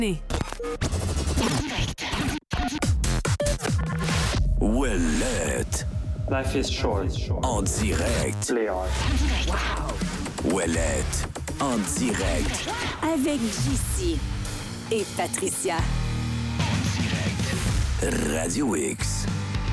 Ouellette. Life is short. En direct. Léon. Ouellette. En direct. Avec JC et Patricia. Radio X.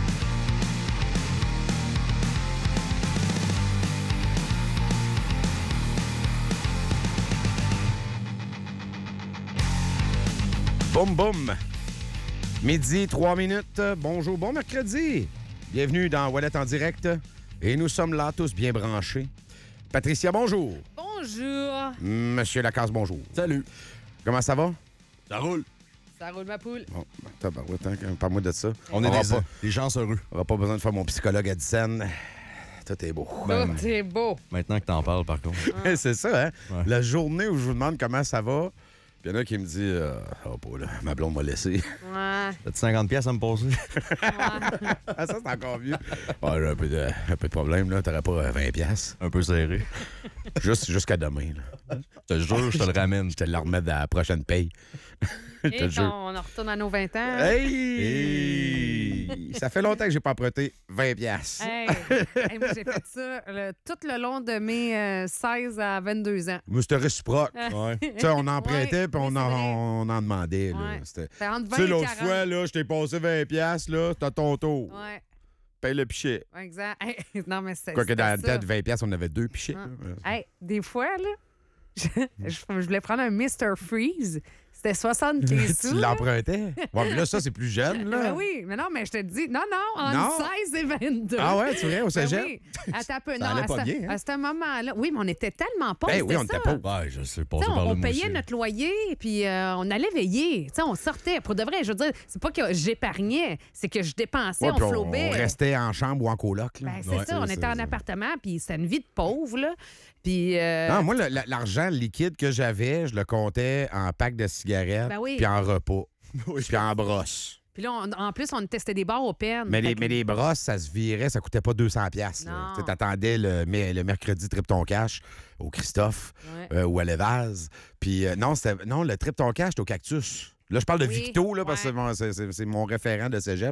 Boum, boum. Midi, 3 minutes. Bonjour, bon mercredi. Bienvenue dans Ouellette en direct. Et nous sommes là tous bien branchés. Patricia, bonjour. Bonjour. Monsieur Lacasse, bonjour. Salut. Comment ça va? Ça roule. Ça roule ma poule. Bon, tabarouette, hein, parle-moi de ça. On est des gens heureux. On n'aura pas besoin de faire mon psychologue à Dixon. Tout est beau. Tout est beau. Maintenant que t'en parles, par contre. C'est ça, hein? Ouais. La journée où je vous demande comment ça va, puis il y en a qui me dit pas là, ma blonde m'a laissé. Ouais. T'as-tu 50 pièces à me passer? Ah, ça, c'est encore mieux. Ah, j'ai un peu de problème, là. T'aurais pas 20 pièces. Un peu serré. Jusqu'à demain, là. Je te jure, je te le ramène. Je te le remets à la prochaine paye. Je te Et jure. on en retourne à nos 20 ans. Hey! Ça fait longtemps que j'ai pas emprunté 20 pièces. Hey, moi, j'ai fait ça tout le long de mes 16 à 22 ans. Mais c'était réciproque. Ouais. Tu sais, on empruntait Ouais, puis oui, c'est vrai. on en demandait. Là. Ouais. C'était... C'est entre 20 Tu sais, et l'autre 40. fois, là, je t'ai passé 20 pièces, là, t'as ton tour. Ouais, Paye le pichet. exact. Hey, non, mais c'est. Quoique dans la c'était ça. tête, 20 pièces, on avait 2 pichets. Ah. Hey, des fois, là, je voulais prendre un Mr. Freeze. C'était 75 sous. Tu là. l'empruntais? Ouais, mais là, ça, c'est plus jeune, là. Ben oui, mais non, mais je te dis, non, entre Non. 16 et 22. Ah ouais, tu viens au Ben cégep? oui. Attends un peu. Ça Non, allait à pas ce- bien, hein? à ce moment-là. Oui, mais on était tellement pauvres. Ben oui, on c'était était ça. pauvres. Ouais, je sais, Tu passer sais, par là, on moi payait aussi. notre loyer, puis on allait veiller. Tu sais, on sortait. Pour de vrai, je veux dire, c'est pas que j'épargnais, c'est que je dépensais, Ouais, on puis flobait. on restait en chambre ou en coloc. Là. Ben, c'est Ouais, ça, on était en appartement, puis c'était une vie de pauvre, là. Puis... Non, moi, l'argent liquide que j'avais, je le comptais en pack de cigarettes, Ben oui. puis en repas, puis en brosse. Puis là, en plus, on testait des bars au pen. Mais Fait que- les brosses, ça se virait, ça coûtait pas 200 pièces. Non. Tu t'attendais le mercredi Trip ton cash au Christophe Ouais. ou à Lévaz. Puis non, le Trip ton cash, c'était au Cactus. Là, je parle de Oui, Victo, là, parce que ouais. c'est mon référent de cégep.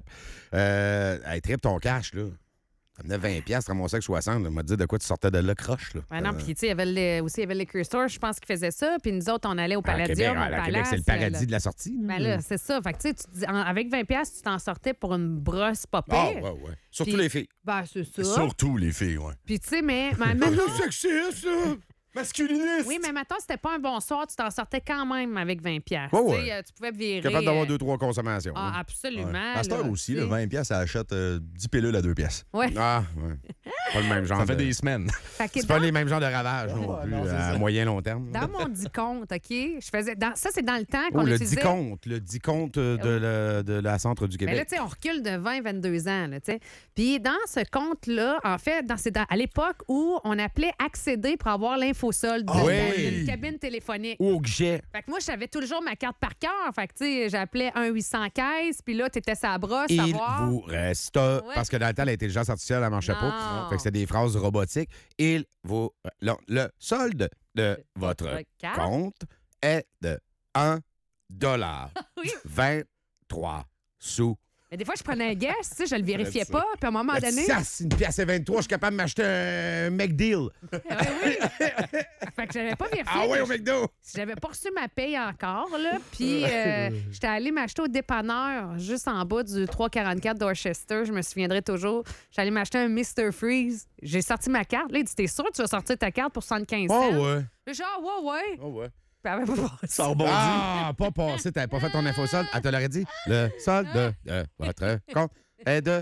Hey, Trip ton cash, là. Ça venait 20 pièces, ramassais avec 60. Il m'a dit de quoi tu sortais de là, croche, là. Ben non, puis tu sais, il y avait aussi il y avait le Liquor Store, je pense, qui faisait ça. Puis nous autres, on allait au À Palladium, Québec, au à Québec, Palace, c'est le paradis de la sortie. Ben là, c'est ça. Fait que tu sais, tu dis, avec 20 pièces, tu t'en sortais pour une brosse pas pire. Ah, ouais. Surtout Puis- les filles. Ben, c'est ça. Surtout les filles, ouais. Puis tu sais, mais maintenant... Sexiste, là! Masculiniste! Oui, mais maintenant, c'était pas un bon soir, tu t'en sortais quand même avec 20 pièces. Ouais, Tu ouais. sais, tu pouvais virer... Capable d'avoir 2-3 consommations. Ah, là. absolument. À cette heure là, aussi, tu le sais. 20 pièces, ça achète 10 pilules à 2 pièces. Ouais. Ah, ouais. Pas le même genre. Ça fait de- des semaines. Fait que C'est pas dans, les mêmes genres de ravages non plus, à moyen long terme. dans mon dicompte, OK, je faisais... ça, c'est dans le temps qu'on Oh, le utilisait... dicompte de la centre du Mais là, Québec. tu sais, on recule de 20-22 ans, là, tu sais. Puis dans ce compte-là, en fait, à l'époque où on appelait accéder pour avoir l'infosolde Ah dans oui! une cabine téléphonique. Ou au guichet. Fait que moi, je savais toujours ma carte par cœur. Fait que, tu sais, j'appelais 1-800-15, puis là, t'étais sa brosse, Il savoir... vous reste... Ouais. Parce que dans le temps, l'intelligence artificielle, elle marchait Non. pas. Fait que c'était des phrases robotiques. Il vous... Le solde de votre carte. compte est de 1 Oui. 23 sous. Mais des fois, je prenais un guess, tu sais, je le vérifiais pas, puis à un moment donné... Ça, c'est une pièce et 23, je suis capable de m'acheter un McDeal. Fait que j'avais pas vérifié. Ah ouais, mais au McDo! J'avais pas reçu ma paye encore, là. Puis j'étais allée m'acheter au dépanneur, juste en bas du 344 Dorchester. Je me souviendrai toujours. J'étais allée m'acheter un Mr. Freeze. J'ai sorti ma carte. Là, il dit, t'es sûr que tu vas sortir ta carte pour 75 cents? Oh ouais. Genre, ouais. Oh ouais. Puis elle avait pas passé. Ça rebondit. Ah, pas passé, t'avais pas fait ton info solde. Elle te l'aurait dit. Le solde de votre compte est de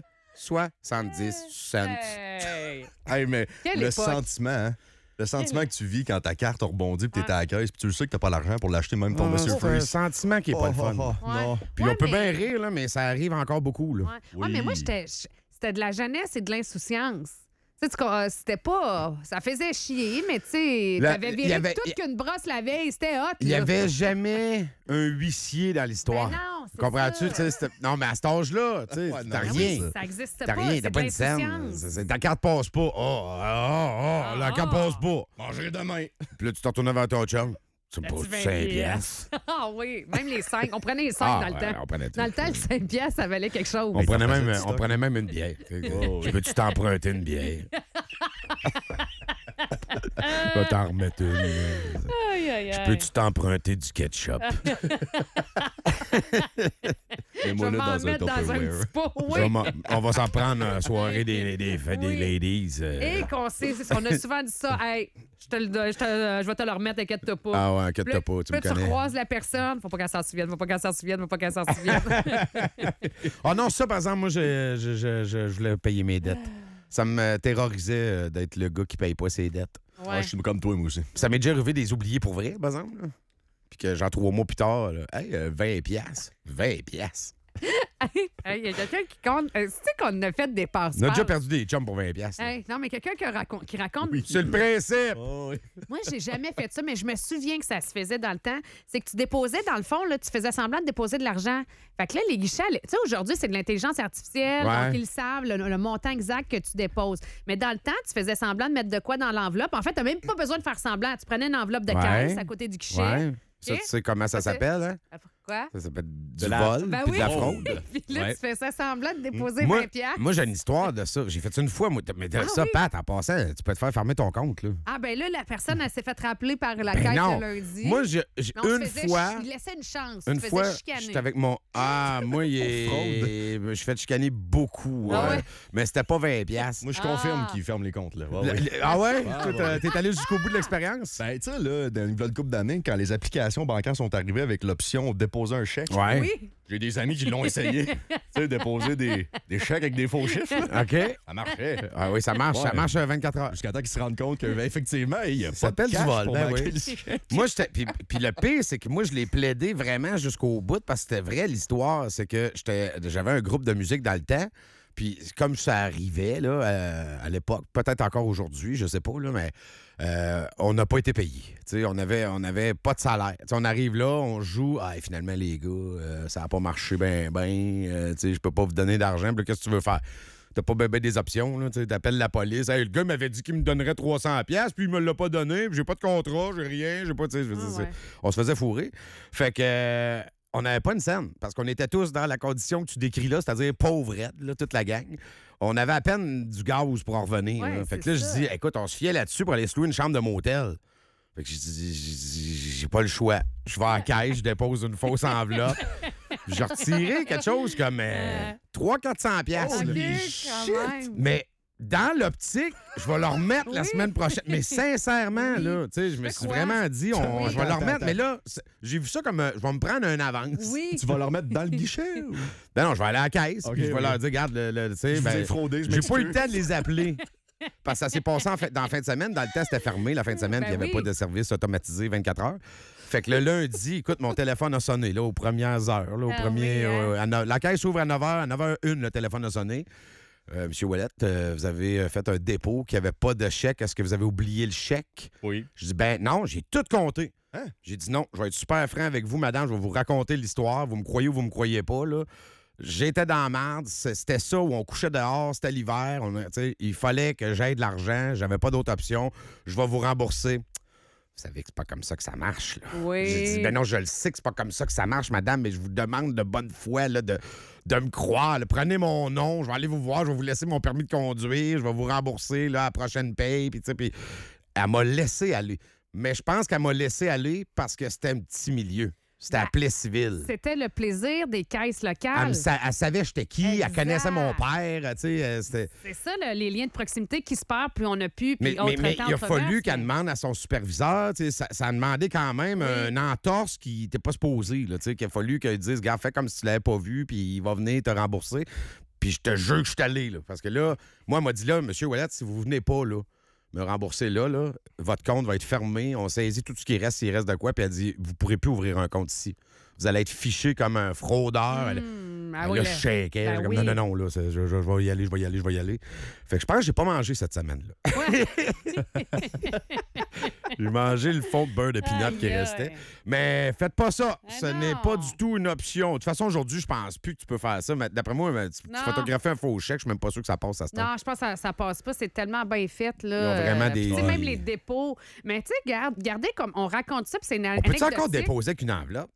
70 cents. Hey. Hey, mais Quelle le époque. sentiment, hein? Le sentiment que tu vis quand ta carte rebondit puis t'es à la caisse puis tu le sais que t'as pas l'argent pour l'acheter même ton Monsieur C'est un Freeze. sentiment qui est pas le fun. Ouais. Non. Puis Ouais, on peut mais- bien rire, là, mais ça arrive encore beaucoup. Là. Ouais, mais moi, c'était de la jeunesse et de l'insouciance. Tu sais, c'était pas... Ça faisait chier, mais tu sais, Là, t'avais il y viré avait- toute qu'une brosse la veille. C'était hot, Il n'y là. avait jamais un huissier dans l'histoire. Ben non, c'est Comprends-tu? ça. Tu sais, non, mais à cet âge-là, tu sais, Ouais, t'as non, rien. Oui, ça n'existe pas. T'as rien, c'est t'as de pas une scène. l'insouciance. Ta carte passe pas. La carte passe pas. Mangerai demain. Puis là, tu te retournes vers ton chum. Tu me As-tu poses 20 5 piastres? piastres. Ah oui, même les 5. On prenait les 5 dans le temps. On prenait tout. Dans le temps, le 5 piastres, ça valait quelque chose. On prenait, faisait même, du on stock. prenait même une bière. oui. Peux-tu t'emprunter une bière? Je vais t'en remettre une. Aïe, aïe, aïe. Peux-tu t'emprunter du ketchup? Je Mets-moi vais là m'en dans un mettre dans un Tupperware. petit pot. Je Oui. vais on va s'en prendre à la soirée des Oui. ladies. Et qu'on sait, on a souvent dit ça. Hey, je vais te le remettre, inquiète-toi pas. Ah ouais, Puis inquiète-toi là- pas, tu puis me là, tu connais. recroises la personne. Faut pas qu'elle s'en souvienne, faut pas qu'elle s'en souvienne, faut pas qu'elle s'en souvienne. Ah non, ça, par exemple, moi, je voulais payer mes dettes. Ça me terrorisait d'être le gars qui paye pas ses dettes. Ouais. Je suis comme toi, moi aussi. Ça m'est déjà arrivé des oubliés pour vrai, par exemple. Là. Puis que genre 3 mois plus tard, là, hey, 20 piastres. 20 piastres. Hey, il y a quelqu'un qui compte. Tu sais qu'on a fait des passe On a déjà perdu des chums pour 20 piastres. là. Hey, non, mais quelqu'un qui raconte. C'est le principe. Oh, oui. Moi, j'ai jamais fait ça, mais je me souviens que ça se faisait dans le temps. C'est que tu déposais, dans le fond, là, tu faisais semblant de déposer de l'argent. Fait que là, les guichets, tu sais, aujourd'hui, c'est de l'intelligence artificielle. Ouais. Donc, ils savent le montant exact que tu déposes. Mais dans le temps, tu faisais semblant de mettre de quoi dans l'enveloppe. En fait, tu n'as même pas besoin de faire semblant. Tu prenais une enveloppe de Ouais. caisse à côté du guichet. Ouais. Ça, OK. tu sais comment ça Ça, c'est- s'appelle, hein? Quoi? Ça s'appelle du la- vol Ben puis oui. de la fraude. Puis là, Ouais. tu fais ça semblant de déposer Moi, 20 piastres. moi, j'ai une histoire de ça. J'ai fait ça une fois, moi. Mais Ah ça, oui? Pat, en passant, tu peux te faire fermer ton compte, là. Ah, ben là, la personne, elle s'est fait rappeler par la Ben caisse non. le lundi. Moi, j'ai Mais on se une faisait fois... Il laissait une chance. Une Tu te fois, faisais chicaner. j'étais avec mon... Ah, moi, il est... Je me suis fait chicaner beaucoup. Ah ouais? Mais c'était pas 20 piastres. Moi, je confirme Ah. qu'ils ferment les comptes. Là. Ouais, ouais. Ah ouais? Ah, Toi, ouais. t'es allé jusqu'au bout de l'expérience? Ben, tu sais, là, dans une couple d'années, quand les applications bancaires sont arrivées avec l'option déposer un chèque, Ouais. Oui. j'ai des amis qui l'ont essayé. Tu sais, déposer des chèques avec des faux chiffres. là. OK. Ça marchait. Ah oui, ça marche. Ça Ouais. marche 24 heures. Jusqu'à temps qu'ils se rendent compte qu'effectivement, il y a Ça pas de s'appelle du cash vol, pour ben banquer oui. le chèque. Moi, j'étais. Puis le pire, c'est que moi, je l'ai plaidé vraiment jusqu'au bout parce que c'était vrai l'histoire. C'est que j'avais un groupe de musique dans le temps. Puis comme ça arrivait là, à l'époque, peut-être encore aujourd'hui, je sais pas, là, mais on n'a pas été payé. On avait pas de salaire. T'sais, on arrive là, on joue. Ah, et finalement, les gars, ça n'a pas marché bien. Je peux pas vous donner d'argent. Puis là, qu'est-ce que tu veux faire? T'as pas bébé des options, là. T'appelles la police. Hey, le gars m'avait dit qu'il me donnerait 300$, puis il me l'a pas donné, puis j'ai pas de contrat, j'ai rien, j'ai pas. Je veux dire, ouais. on se faisait fourrer. Fait que. On n'avait pas une scène, parce qu'on était tous dans la condition que tu décris là, c'est-à-dire pauvrettes, là, toute la gang. On avait à peine du gaz pour en revenir. Ouais, là. Fait c'est que là, je ça. dis, écoute, on se fiait là-dessus pour aller se louer une chambre de motel. Fait que j'ai pas le choix. Je vais à la caisse, je dépose une fausse enveloppe. J'ai retiré quelque chose comme 300-400$. piastres, OK, là. quand même. Mais dans l'optique, je vais le remettre la Oui. semaine prochaine. Mais sincèrement, Oui. là, tu sais, je me Fais suis quoi? vraiment dit, Oui. je vais le remettre. Attends. Mais là, j'ai vu ça comme, je vais me prendre un avance. Oui. Tu vas le remettre dans le guichet? Ou... Ben non, je vais aller à la caisse, OK, puis je vais OK. leur dire, regarde, tu sais, Je vous ai fraudé, je j'ai pas eu le m'excuse. temps de les appeler. Parce que ça s'est passé dans la fin de semaine. Dans le temps, c'était fermé. La fin de semaine, Ben il n'y avait oui. pas de service automatisé 24 heures. Fait que le lundi, écoute, mon téléphone a sonné là, aux premières heures. Là, la caisse ouvre à 9h. À 9h01, le téléphone a sonné. Monsieur Ouellet, vous avez fait un dépôt qui n'avait pas de chèque. Est-ce que vous avez oublié le chèque? Oui. Je dis, ben non, j'ai tout compté. Hein? J'ai dit non, je vais être super franc avec vous, madame. Je vais vous raconter l'histoire. Vous me croyez ou vous me croyez pas, là. J'étais dans la merde. C'était ça où on couchait dehors. C'était l'hiver. Il fallait que j'aie de l'argent. J'avais pas d'autre option. Je vais vous rembourser. Vous savez que c'est pas comme ça que ça marche, là. Oui. J'ai dit, ben non, je le sais que c'est pas comme ça que ça marche, madame, mais je vous demande de bonne foi là, de me croire. Là. Prenez mon nom, je vais aller vous voir, je vais vous laisser mon permis de conduire, je vais vous rembourser là, à la prochaine paye. Puis elle m'a laissé aller. Mais je pense qu'elle m'a laissé aller parce que c'était un petit milieu. C'était à Ben, Plessisville. C'était le plaisir des caisses Elle, locales. elle savait j'étais qui, Exact. elle connaissait mon père, tu sais, c'était... C'est ça, les liens de proximité qui se perdent, puis on a pu. Mais, Puis mais il a fallu qu'elle qu'elle demande à son superviseur. Tu sais, ça a demandé quand même une entorse qui n'était pas supposée. Là, tu sais, qu'il a fallu qu'elle dise, gars, fais comme si tu l'avais pas vu, puis il va venir te rembourser. Puis je te jure que je suis allé. Là, parce que là, moi, elle m'a dit, là, monsieur Ouellet, si vous venez pas là, me rembourser là, votre compte va être fermé. On saisit tout ce qui reste, s'il reste de quoi. Puis elle dit, vous pourrez plus ouvrir un compte ici. Vous allez être fiché comme un fraudeur. Ah Là, oui, je là. shakeais. Ben J'étais comme, oui. non, là, je vais y aller, je vais y aller. Fait que je pense que j'ai pas mangé cette semaine-là. J'ai mangé le fond de beurre de pinot qui Aïe, restait. aïe. Mais faites pas ça. Ah Ce non. n'est pas du tout une option. De toute façon, aujourd'hui, je pense plus que tu peux faire ça. Mais d'après moi, tu Non. photographies un faux chèque. Je suis même pas sûr que ça passe à ce temps. Non, je pense que ça passe pas. C'est tellement bien fait. Là. Ils ont vraiment Puis, des- tu sais, même Ouais. les dépôts. Mais tu sais, gardez comme on raconte ça, puis c'est une On peut-tu encore anecdotique. déposer avec une enveloppe?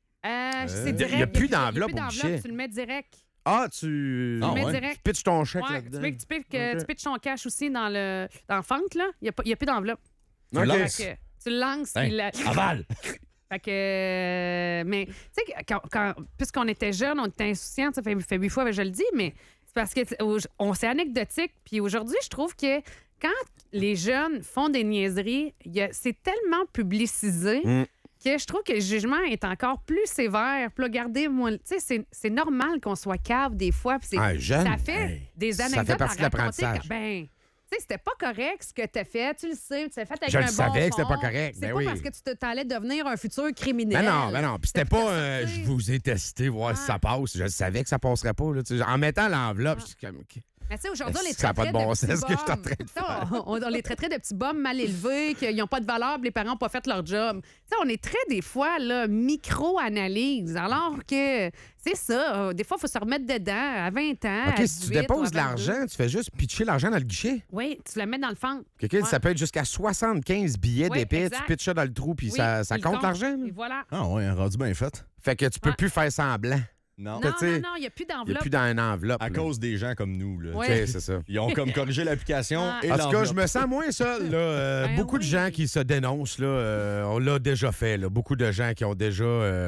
C'est Il direct. y a plus Il y a d'enveloppe plus au guichet. Tu le mets direct. Ah, tu Tu le mets ouais. direct. tu pitches ton chèque Ouais, là-dedans. tu pitches Ok. tu pitches ton cash aussi dans le fente, là. Il n'y a plus d'enveloppe. Tu Ok. lances. Fait que tu le lances. Hein, puis la- Aval! Fait que. Mais, tu sais, puisqu'on était jeunes, on était insouciants, ça fait 8 fois que je le dis, mais c'est parce que c'est anecdotique. Puis aujourd'hui, je trouve que quand les jeunes font des niaiseries, c'est tellement publicisé. Mm. Que je trouve que le jugement est encore plus sévère. Puis là, regardez-moi, tu sais, c'est normal qu'on soit cave des fois. Puis Ah, jeune, ça fait hey, des ça anecdotes fait partie de à raconter. l'apprentissage. Ben, tu sais, c'était pas correct ce que t'as fait. Tu le sais, tu l'as fait avec Je un le bon savais que c'était fond. pas correct, C'est ben pas oui. parce que tu t'allais devenir un futur criminel. Ben non. Puis c'était T'as pas sorti. je vous ai testé, voir si ça passe. Je savais que ça passerait pas. Là, tu sais. En mettant l'enveloppe, je suis comme. OK. Mais tu sais, aujourd'hui, on les Ça a pas de traiterait bon petits sens ce que je suis en bums. train de faire. On les traiterait de petits bums mal élevés, qu'ils n'ont pas de valeur, puis les parents n'ont pas fait leur job. Tu sais, on est très, des fois, là, micro-analyse. Alors que c'est ça. Des fois, il faut se remettre dedans à 20 ans. OK, à si tu 18 ou déposes à de 22. l'argent, tu fais juste pitcher l'argent dans le guichet. Oui, tu le mets dans le fond. Quelqu'un, Ouais. ça peut être jusqu'à 75 billets Oui, d'épais. exact. Tu pitches ça dans le trou, puis Oui, ça il compte l'argent. là. Et voilà. Ah ouais, un rendu bien fait. Fait que tu peux Ouais. plus faire semblant. Non. Non, tu sais, il n'y a plus Il n'y a d'enveloppe. plus dans une enveloppe. À là. cause des gens comme nous. Là. Ouais. Tu sais, c'est ça. Ils ont comme corrigé l'application Ah. et En tout cas, l'enveloppe. je me sens moins seul. Là. Ben Beaucoup de oui. gens qui se dénoncent, là, on l'a déjà fait. Là. Beaucoup de gens qui ont déjà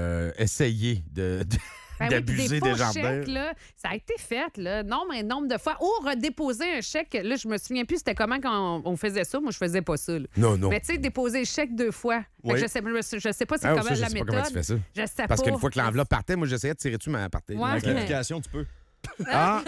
essayé Ben oui, puis d'abuser faux des jardins. chèques, là, ça a été fait, là, nombre de fois. Ou redéposer un chèque. Là, je me souviens plus c'était comment quand on faisait ça. Moi, je faisais pas ça. Là. Non. Mais tu sais, déposer le chèque 2 fois. Fait que Oui. je sais pas c'est Ah, comment ça, je la sais pas méthode. comment tu fais ça. Je sais Parce pas. qu'une fois que l'enveloppe partait, moi, j'essayais de tirer dessus, mais elle partait. Ouais. Avec Ok. l'application, tu peux. Ah,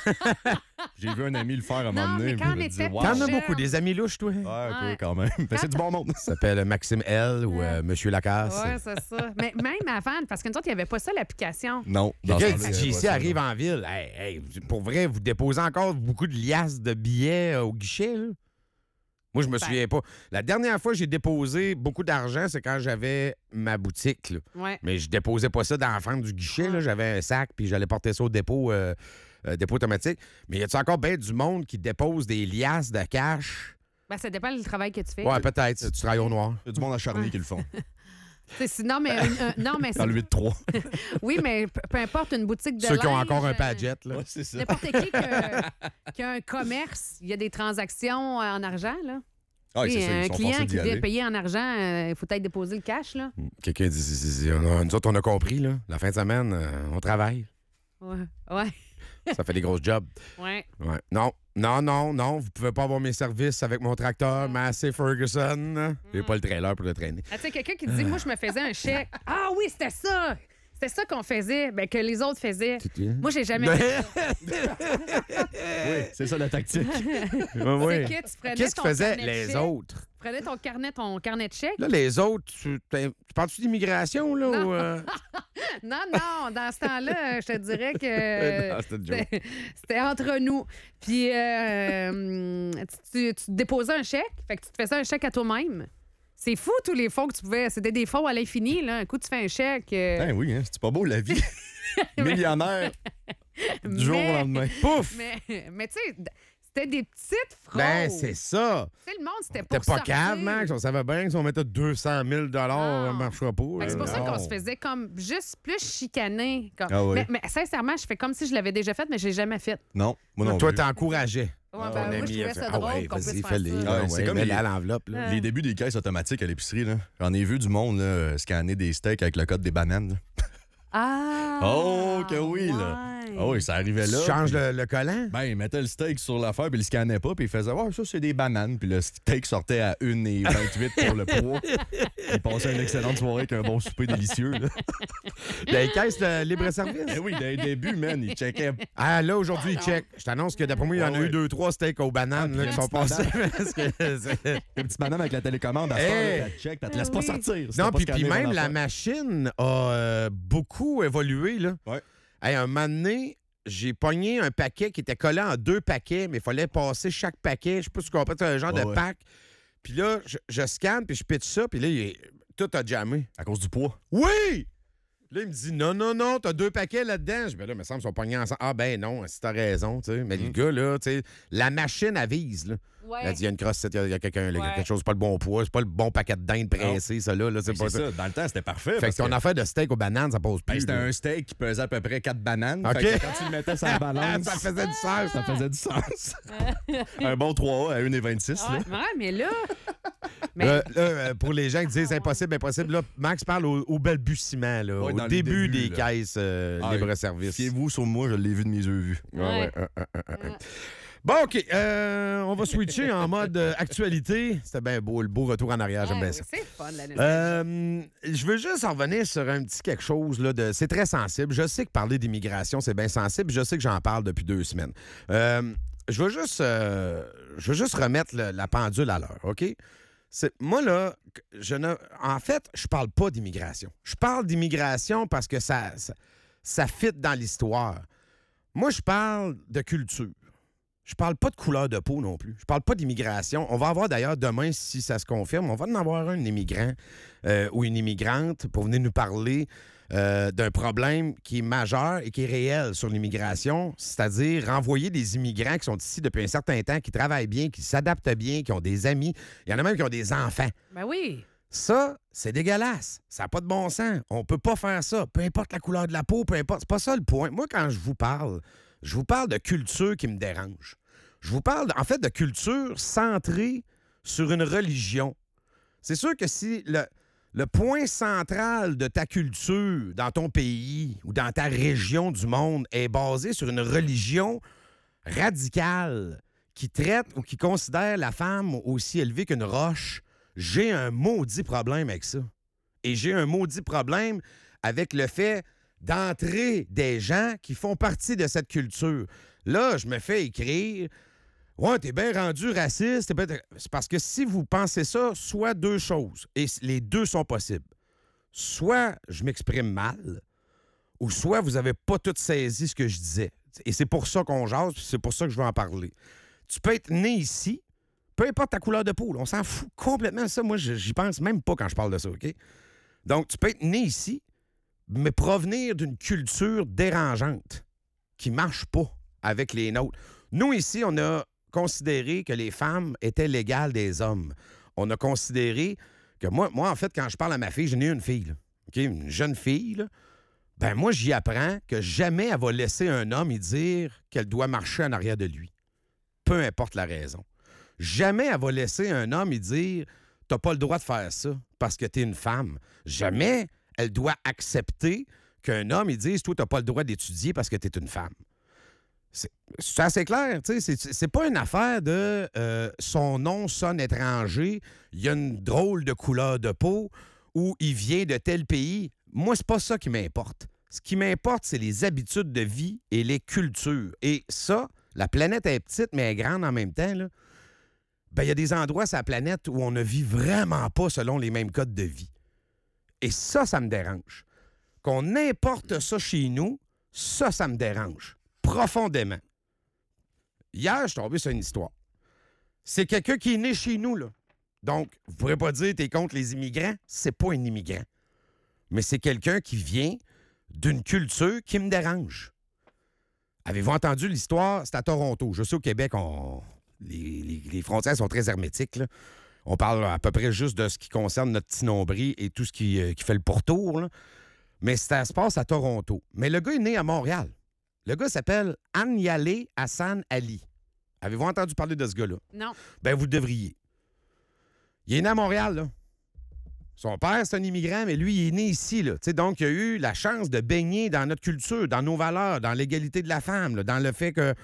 J'ai vu un ami le faire à un moment Non, donné. mais puis quand il me on disait, était wow. t'en as Jeune. beaucoup, des amis louches, toi. Ouais, un peu Ouais. quand même. Mais c'est du bon monde. Ça s'appelle Maxime L ou Monsieur Lacasse. Ouais, c'est ça. Mais même avant, parce que nous autres, il n'y avait pas ça, l'application. Non. dans Quelqu'un ce temps-là, dit il y avait JC pas ça, arrive là. en ville. Hey, pour vrai, vous déposez encore beaucoup de liasses de billets au guichet, là? Moi, je me Ben. souviens pas. La dernière fois que j'ai déposé beaucoup d'argent, c'est quand j'avais ma boutique, là. Ouais. Mais je déposais pas ça dans la fente du guichet, là. J'avais un sac, puis j'allais porter ça au dépôt, dépôt automatique. Mais y a-tu encore bien du monde qui dépose des liasses de cash? Ben, ça dépend du travail que tu fais. Ouais, peut-être, si tu travailles au noir. Il y a du monde acharné qui le font. Non, mais, non, mais Dans le 8-3. oui, mais peu importe, une boutique de Ceux qui ont linge, encore un Padjet, là. Ouais, c'est ça. N'importe qui a un commerce, il y a des transactions en argent, là. Ah, Oui, c'est ça, un ils sont client forcés qui d'y veut aller. payer en argent, il faut peut-être déposer le cash, là. Quelqu'un dit, nous autres, on a compris, là. La fin de semaine, on travaille. Ouais. Ça fait des grosses jobs. Ouais. Ouais. Non, vous pouvez pas avoir mes services avec mon tracteur Massey Ferguson. J'ai pas le trailer pour le traîner. Ah, tu sais, quelqu'un qui dit, moi, je me faisais un chèque. Ah oui, c'était ça! C'était ça qu'on faisait, ben, que les autres faisaient. Moi, j'ai jamais fait ça. Oui, c'est ça la tactique. C'est que tu prenais Qu'est-ce ton qu'ils faisaient carnet de les chèques, autres? Tu prenais ton carnet de chèques. Là, les autres, tu parles-tu d'immigration, là? Non. Ou, Non, dans ce temps-là, je te dirais que Non, c'était une joke. c'était entre nous. Puis, tu te déposais un chèque, fait que tu te faisais un chèque à toi-même. C'est fou, tous les fonds que tu pouvais. C'était des fonds à l'infini, là. Un coup, tu fais un chèque. Ben oui, hein, c'est pas beau la vie. Millionnaire du jour au lendemain. Pouf! Mais tu sais, c'était des petites fraudes. Ben, c'est ça. Tu sais, le monde, c'était T'es pour pas sortir. cave, Max. On savait bien que si on mettait 200 000 Non. on marchera pas. Fait que c'est pour ça Non. qu'on se faisait comme juste plus chicaner. Ah oui. Mais sincèrement, je fais comme si je l'avais déjà fait, mais je l'ai jamais fait. Non, moi non Toi, plus. t'encourageais. Ouais, Ton ben, moi, je ami trouvais a fait, ça ah drôle ouais, qu'on puisse vas-y, faire fais-les. ça. Ah Ouais, ouais, c'est comme mets-la les- à l'enveloppe. là. Les débuts des caisses automatiques à l'épicerie, là. J'en ai vu du monde là, scanner des steaks avec le code des bananes. là. Ah! Oh, que oui, là. Ah oui, ça arrivait là. Tu changes puis- le collant? Ben, il mettait le steak sur l'affaire, puis il le scannait pas, puis il faisait « Ouais, ça, c'est des bananes. » Puis le steak sortait à 1,28 pour le poids. Il passait une excellente soirée avec un bon souper délicieux. Là. Les caisses de libre-service? Eh oui, dès le début, man, il checkait. Ah, là, aujourd'hui, il check. Je t'annonce que d'après moi, il y en a Ouais, eu 2-3 steaks aux bananes Ah, là, puis qui sont une passés. petite Parce que c'est- Un petit banane avec la télécommande à Hey! faire, tu check, tu te laisses pas Oui. sortir. si t'as Non, pas puis scanné même ton la affaire. machine a beaucoup évolué. Là. Ouais. Hey, un moment donné, j'ai pogné un paquet qui était collé en 2 paquets, mais il fallait passer chaque paquet. Je sais pas si tu comprends, c'est un genre Ouais, de ouais. pack. Puis là, je scanne, puis je pitch ça, puis là, tout a jammé. À cause du poids. Oui! Là, il me dit non, t'as 2 paquets là-dedans. Je dis, ben là, il me semble qu'ils sont pognés ensemble. Ah, ben non, si t'as raison, tu sais. Mais le gars, là, tu sais, la machine avise, là. Ouais. Il a dit, il y a une crossette, il y a quelqu'un, là, il y a quelque chose, c'est pas le bon poids, c'est pas le bon paquet de dinde pressé, ça, là, c'est pas C'est ça. Dans le temps, c'était parfait. Fait parce que ton que- affaire de steak aux bananes, ça pose plus. C'était là. un steak qui pesait à peu près 4 bananes. OK. Fait que quand tu le mettais sur la balance, Ça faisait du sens. ça faisait du sens. Un bon 3A à 1,26. Ouais, là. ouais, mais là. Mais, Pour les gens qui disent impossible, impossible, là, Max parle au balbutiement, là, Ouais, au dans le début début, des là. caisses Ah, libre-service. Fiez-vous sur moi, je l'ai vu de mes yeux vus. Ouais. Bon, OK. On va switcher en mode actualité. C'était bien beau, le beau retour en arrière, j'aime ouais, bien ça. c'est fun, la nostalgie. Je veux juste en revenir sur un petit quelque chose. Là, c'est très sensible. Je sais que parler d'immigration, c'est bien sensible. Je sais que j'en parle depuis 2 semaines. Je veux juste remettre la pendule à l'heure, OK? Moi, là, en fait, je parle pas d'immigration. Je parle d'immigration parce que ça fit dans l'histoire. Moi, je parle de culture. Je parle pas de couleur de peau non plus. Je parle pas d'immigration. On va avoir d'ailleurs demain, si ça se confirme, on va en avoir un immigrant ou une immigrante pour venir nous parler d'un problème qui est majeur et qui est réel sur l'immigration, c'est-à-dire renvoyer des immigrants qui sont ici depuis un certain temps, qui travaillent bien, qui s'adaptent bien, qui ont des amis. Il y en a même qui ont des enfants. Ben oui. Ça, c'est dégueulasse. Ça n'a pas de bon sens. On peut pas faire ça. Peu importe la couleur de la peau, peu importe. C'est pas ça le point. Moi, quand je vous parle de culture qui me dérange. Je vous parle, en fait, de culture centrée sur une religion. C'est sûr que si le point central de ta culture dans ton pays ou dans ta région du monde est basé sur une religion radicale qui traite ou qui considère la femme aussi élevée qu'une roche, j'ai un maudit problème avec ça. Et j'ai un maudit problème avec le fait d'entrer des gens qui font partie de cette culture. Là, je me fais écrire « Ouais, t'es bien rendu raciste. » C'est parce que si vous pensez ça, soit 2 choses, et les 2 sont possibles. Soit je m'exprime mal, ou soit vous n'avez pas tout saisi ce que je disais. Et c'est pour ça qu'on jase, puis c'est pour ça que je veux en parler. Tu peux être né ici, peu importe ta couleur de peau, là, on s'en fout complètement de ça. Moi, j'y pense même pas quand je parle de ça, OK? Donc, tu peux être né ici, mais provenir d'une culture dérangeante qui marche pas avec les nôtres. Nous, ici, on a considéré que les femmes étaient l'égale des hommes. On a considéré que moi, en fait, quand je parle à ma fille, j'en ai une fille, là, OK? Une jeune fille, là, ben moi, j'y apprends que jamais elle va laisser un homme y dire qu'elle doit marcher en arrière de lui. Peu importe la raison. Jamais elle va laisser un homme y dire « T'as pas le droit de faire ça parce que t'es une femme. » Jamais elle doit accepter qu'un homme y dise « Toi, t'as pas le droit d'étudier parce que t'es une femme. » C'est assez clair, tu sais. C'est pas une affaire de son nom sonne étranger, il y a une drôle de couleur de peau ou il vient de tel pays. Moi, c'est pas ça qui m'importe. Ce qui m'importe, c'est les habitudes de vie et les cultures. Et ça, la planète est petite, mais elle est grande en même temps, là. Ben, il y a des endroits sur la planète où on ne vit vraiment pas selon les mêmes codes de vie. Et ça me dérange. Qu'on importe ça chez nous, ça me dérange. Profondément. Hier, je suis tombé sur une histoire. C'est quelqu'un qui est né chez nous, là. Donc, vous ne pourrez pas dire que tu es contre les immigrants. C'est pas un immigrant. Mais c'est quelqu'un qui vient d'une culture qui me dérange. Avez-vous entendu l'histoire? C'est à Toronto. Je sais, au Québec, les frontières sont très hermétiques, là. On parle à peu près juste de ce qui concerne notre petit nombril et tout ce qui fait le pourtour, là. Mais ça se passe à Toronto. Mais le gars est né à Montréal. Le gars s'appelle Anyale Hassan Ali. Avez-vous entendu parler de ce gars-là? Non. Ben, vous devriez. Il est né à Montréal, là. Son père, c'est un immigrant, mais lui, il est né ici, là. T'sais, donc, il a eu la chance de baigner dans notre culture, dans nos valeurs, dans l'égalité de la femme, là, dans le fait que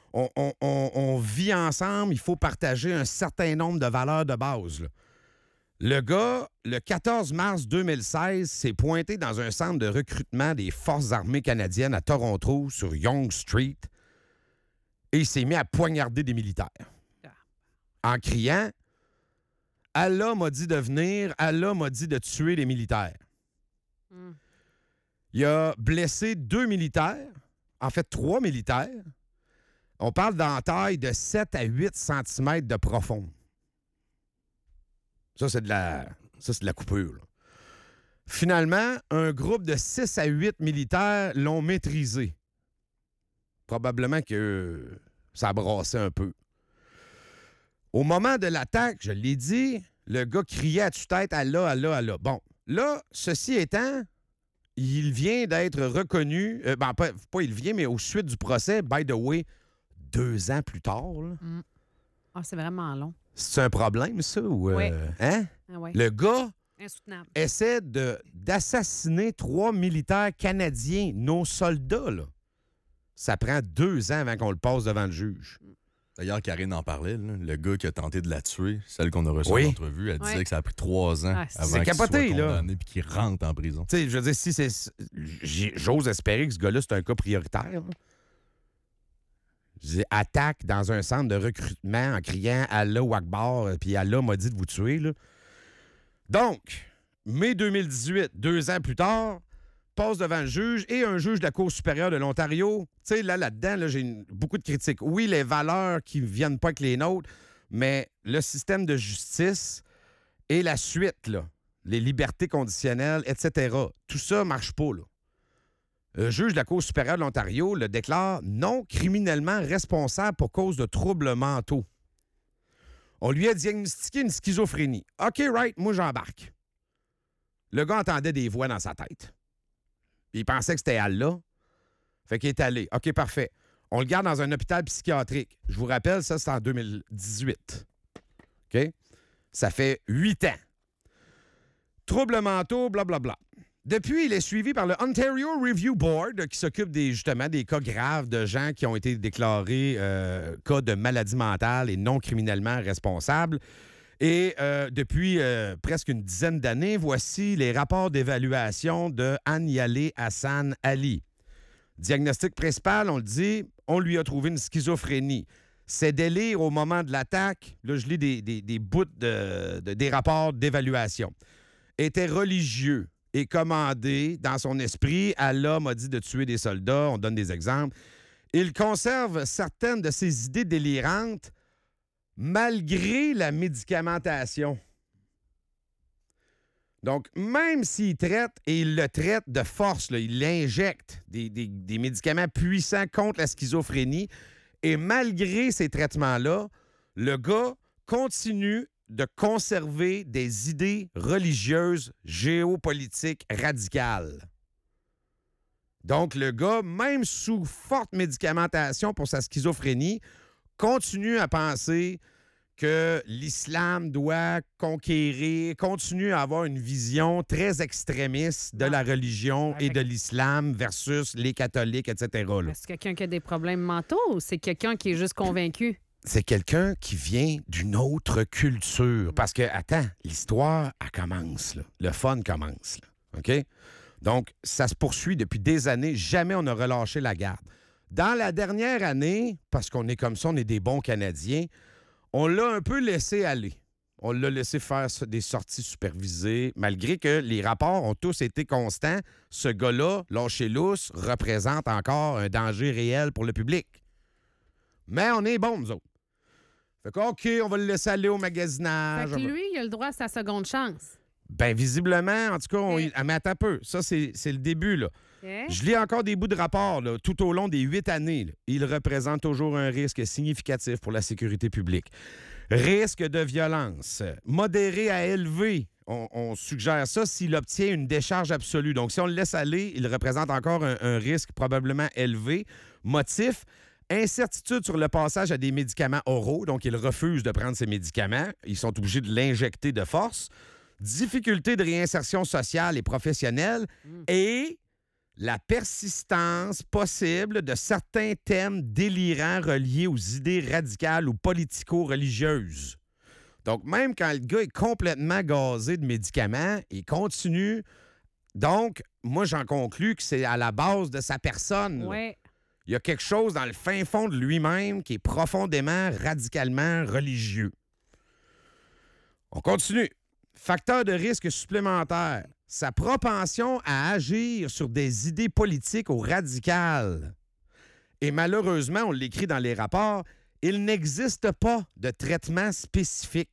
on vit ensemble, il faut partager un certain nombre de valeurs de base, là. Le gars, le 14 mars 2016, s'est pointé dans un centre de recrutement des Forces armées canadiennes à Toronto, sur Yonge Street, et il s'est mis à poignarder des militaires. En criant « Allah m'a dit de venir, Allah m'a dit de tuer les militaires. » Il a blessé 2 militaires, en fait 3 militaires. On parle d'entaille de 7 à 8 cm de profond. Ça, c'est de la coupure. Là. Finalement, un groupe de 6 à 8 militaires l'ont maîtrisé. Probablement que ça a brassé un peu. Au moment de l'attaque, je l'ai dit, le gars criait à tue-tête « Allah, Allah, Allah ». Bon, là, ceci étant, il vient d'être reconnu, pas il vient, mais au suite du procès, by the way, 2 ans plus tard. Là. Ah, c'est vraiment long. C'est un problème, ça? Ou, Oui. Hein? Ah ouais. Le gars Insoutenable. essaie d'assassiner 3 militaires canadiens, nos soldats, là. Ça prend 2 ans avant qu'on le passe devant le juge. D'ailleurs, Karine en parlait, là, le g'a qui a tenté de la tuer, celle qu'on a reçue Oui. en entrevue, elle disait Ouais. que ça a pris 3 ans Ah, c'est avant qu'il capoté, soit là. condamné puis qu'il rentre en prison. Tu sais, je veux dire, si c'est. J'ose espérer que ce gars-là, c'est un cas prioritaire. Là. Je dis, attaque dans un centre de recrutement en criant Allah Akbar, puis Allah m'a dit de vous tuer. Là. Donc, mai 2018, 2 ans plus tard, passe devant le juge et un juge de la Cour supérieure de l'Ontario. Tu sais, là-dedans, là, j'ai beaucoup de critiques. Oui, les valeurs qui ne viennent pas avec les nôtres, mais le système de justice et la suite, là, les libertés conditionnelles, etc., tout ça ne marche pas. Là. Le juge de la Cour supérieure de l'Ontario le déclare non criminellement responsable pour cause de troubles mentaux. On lui a diagnostiqué une schizophrénie. OK, right, moi j'embarque. Le gars entendait des voix dans sa tête. Puis il pensait que c'était Allah. Fait qu'il est allé. OK, parfait. On le garde dans un hôpital psychiatrique. Je vous rappelle, ça, c'est en 2018. OK? Ça fait 8 ans. Troubles mentaux, blablabla. Depuis, il est suivi par le Ontario Review Board qui s'occupe justement des cas graves de gens qui ont été déclarés cas de maladie mentale et non criminellement responsables. Et depuis presque une dizaine d'années, voici les rapports d'évaluation de Anne-Yalé Hassan Ali. Diagnostic principal, on le dit, on lui a trouvé une schizophrénie. Ses délires au moment de l'attaque, là, je lis des bouts des rapports d'évaluation, étaient religieux et commandés dans son esprit. Allah m'a dit de tuer des soldats, on donne des exemples. Il conserve certaines de ses idées délirantes malgré la médicamentation. Donc, même s'il traite, et il le traite de force, là, il injecte des médicaments puissants contre la schizophrénie, et malgré ces traitements-là, le gars continue de conserver des idées religieuses, géopolitiques radicales. Donc, le gars, même sous forte médicamentation pour sa schizophrénie, continue à penser que l'islam doit conquérir, continue à avoir une vision très extrémiste de la religion et de l'islam versus les catholiques, etc. là. Est-ce quelqu'un qui a des problèmes mentaux ou c'est quelqu'un qui est juste convaincu? C'est quelqu'un qui vient d'une autre culture. Parce que, attends, l'histoire, elle commence, là. Le fun commence, là. OK? Donc, ça se poursuit depuis des années. Jamais on n'a relâché la garde. Dans la dernière année, parce qu'on est comme ça, on est des bons Canadiens, on l'a un peu laissé aller. On l'a laissé faire des sorties supervisées, malgré que les rapports ont tous été constants. Ce gars-là, lâché lousse, représente encore un danger réel pour le public. Mais on est bons, nous autres. Fait que, OK, on va le laisser aller au magasinage. Fait que lui, il a le droit à sa seconde chance. Ben visiblement, en tout cas, OK. mais attends un peu. Ça, c'est le début, là. OK? Je lis encore des bouts de rapport là, tout au long des 8 années. Là. Il représente toujours un risque significatif pour la sécurité publique. Risque de violence. Modéré à élevé. On suggère ça s'il obtient une décharge absolue. Donc, si on le laisse aller, il représente encore un risque probablement élevé. Motif, incertitude sur le passage à des médicaments oraux. Donc, il refuse de prendre ces médicaments. Ils sont obligés de l'injecter de force. Difficulté de réinsertion sociale et professionnelle. Et la persistance possible de certains thèmes délirants reliés aux idées radicales ou politico-religieuses. Donc, même quand le gars est complètement gazé de médicaments, il continue. Donc, moi, j'en conclus que c'est à la base de sa personne. Oui. Il y a quelque chose dans le fin fond de lui-même qui est profondément, radicalement religieux. On continue. Facteur de risque supplémentaire. Sa propension à agir sur des idées politiques ou radicales. Et malheureusement, on l'écrit dans les rapports, il n'existe pas de traitement spécifique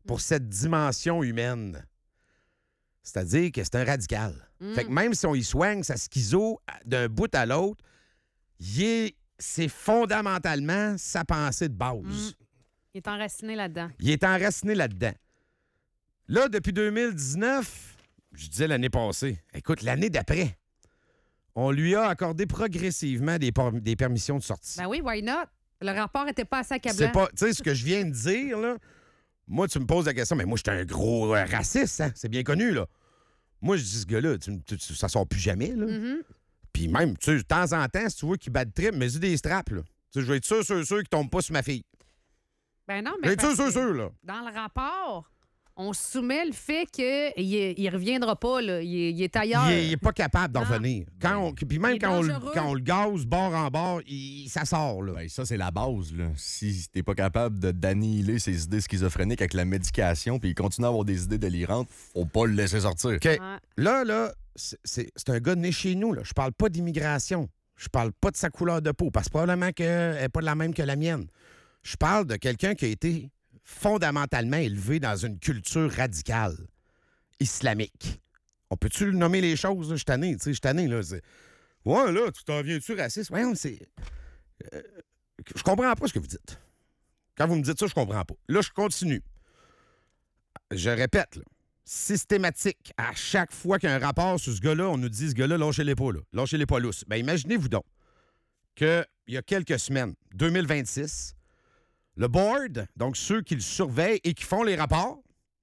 pour cette dimension humaine. C'est-à-dire que c'est un radical. Fait que même si on y soigne sa schizo d'un bout à l'autre, c'est fondamentalement sa pensée de base. Il est enraciné là-dedans. Il est enraciné là-dedans. Là, depuis 2019, je disais l'année passée, écoute, l'année d'après, on lui a accordé progressivement des permissions de sortie. Ben oui, why not? Le rapport n'était pas assez accablant. C'est pas, tu sais, ce que je viens de dire, là, moi, tu me poses la question, mais moi, j'étais un gros raciste, hein? C'est bien connu, là. Moi, je dis, ce gars-là, ça sort plus jamais, là. Puis même, tu sais, de temps en temps, si tu veux qu'il batte trip, mais des straps, là. Tu sais, je vais être sûr qu'il tombe pas sur ma fille. Ben non, Je vais mais être sûr, là. dans le rapport, on soumet le fait qu'il ne reviendra pas, là. Il est ailleurs. Il est pas capable d'en revenir. Puis même Il est quand dangereux. on le gaze bord en bord, ça sort, là. Ben, ça, c'est la base. Là. Si t'es pas capable d'annihiler ses idées schizophréniques avec la médication, puis il continue à avoir des idées délirantes, faut pas le laisser sortir. OK. Ouais. Là, c'est un gars né chez nous, là. Je parle pas d'immigration. Je parle pas de sa couleur de peau, parce que probablement qu'elle n'est pas la même que la mienne. Je parle de quelqu'un qui a été fondamentalement élevé dans une culture radicale, islamique. On peut-tu nommer les choses? Là? Je suis tanné, tu sais, je suis tanné, là. Ouais, là, tu t'en viens-tu raciste? Ouais, c'est... je comprends pas ce que vous dites. Quand vous me dites ça, je comprends pas. Là, je continue. Je répète, là, systématique. À chaque fois qu'il y a un rapport sur ce gars-là, on nous dit, ce gars-là, lâchez-les pas, là. Lâchez-les pas lousses. Bien, imaginez-vous donc qu'il y a quelques semaines, 2026, le board, donc ceux qui le surveillent et qui font les rapports,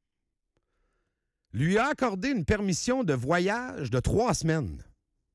lui a accordé une permission de voyage de 3 semaines.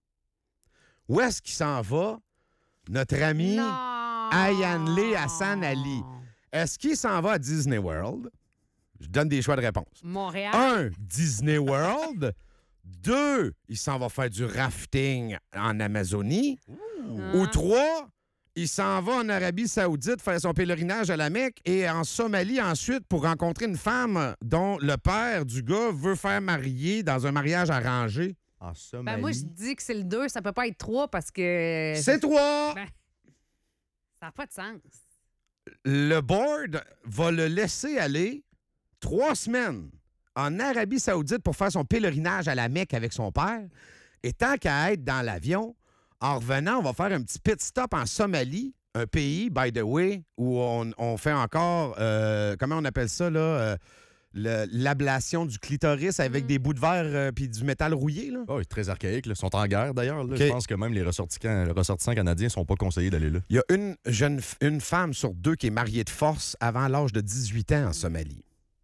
Où est-ce qu'il s'en va, notre ami Non! Ayanle Hassan Ali? Est-ce qu'il s'en va à Disney World? Je donne des choix de réponse. Montréal. 1, Disney World. 2, il s'en va faire du rafting en Amazonie. Ou 3, il s'en va en Arabie Saoudite faire son pèlerinage à la Mecque et en Somalie ensuite pour rencontrer une femme dont le père du gars veut faire marier dans un mariage arrangé. En Somalie. Ben moi, je dis que c'est le 2, ça peut pas être 3 parce que... C'est 3! Ben, ça n'a pas de sens. Le board va le laisser aller 3 semaines en Arabie Saoudite pour faire son pèlerinage à la Mecque avec son père. Et tant qu'à être dans l'avion, en revenant, on va faire un petit pit stop en Somalie, un pays, by the way, où on fait encore, comment on appelle ça, là, l'ablation du clitoris avec des bouts de verre puis du métal rouillé, là. Oh, très archaïque. Là. Ils sont en guerre, d'ailleurs. Là. OK. Je pense que même les ressortissants canadiens sont pas conseillés d'aller là. Il y a une femme sur 2 qui est mariée de force avant l'âge de 18 ans en Somalie.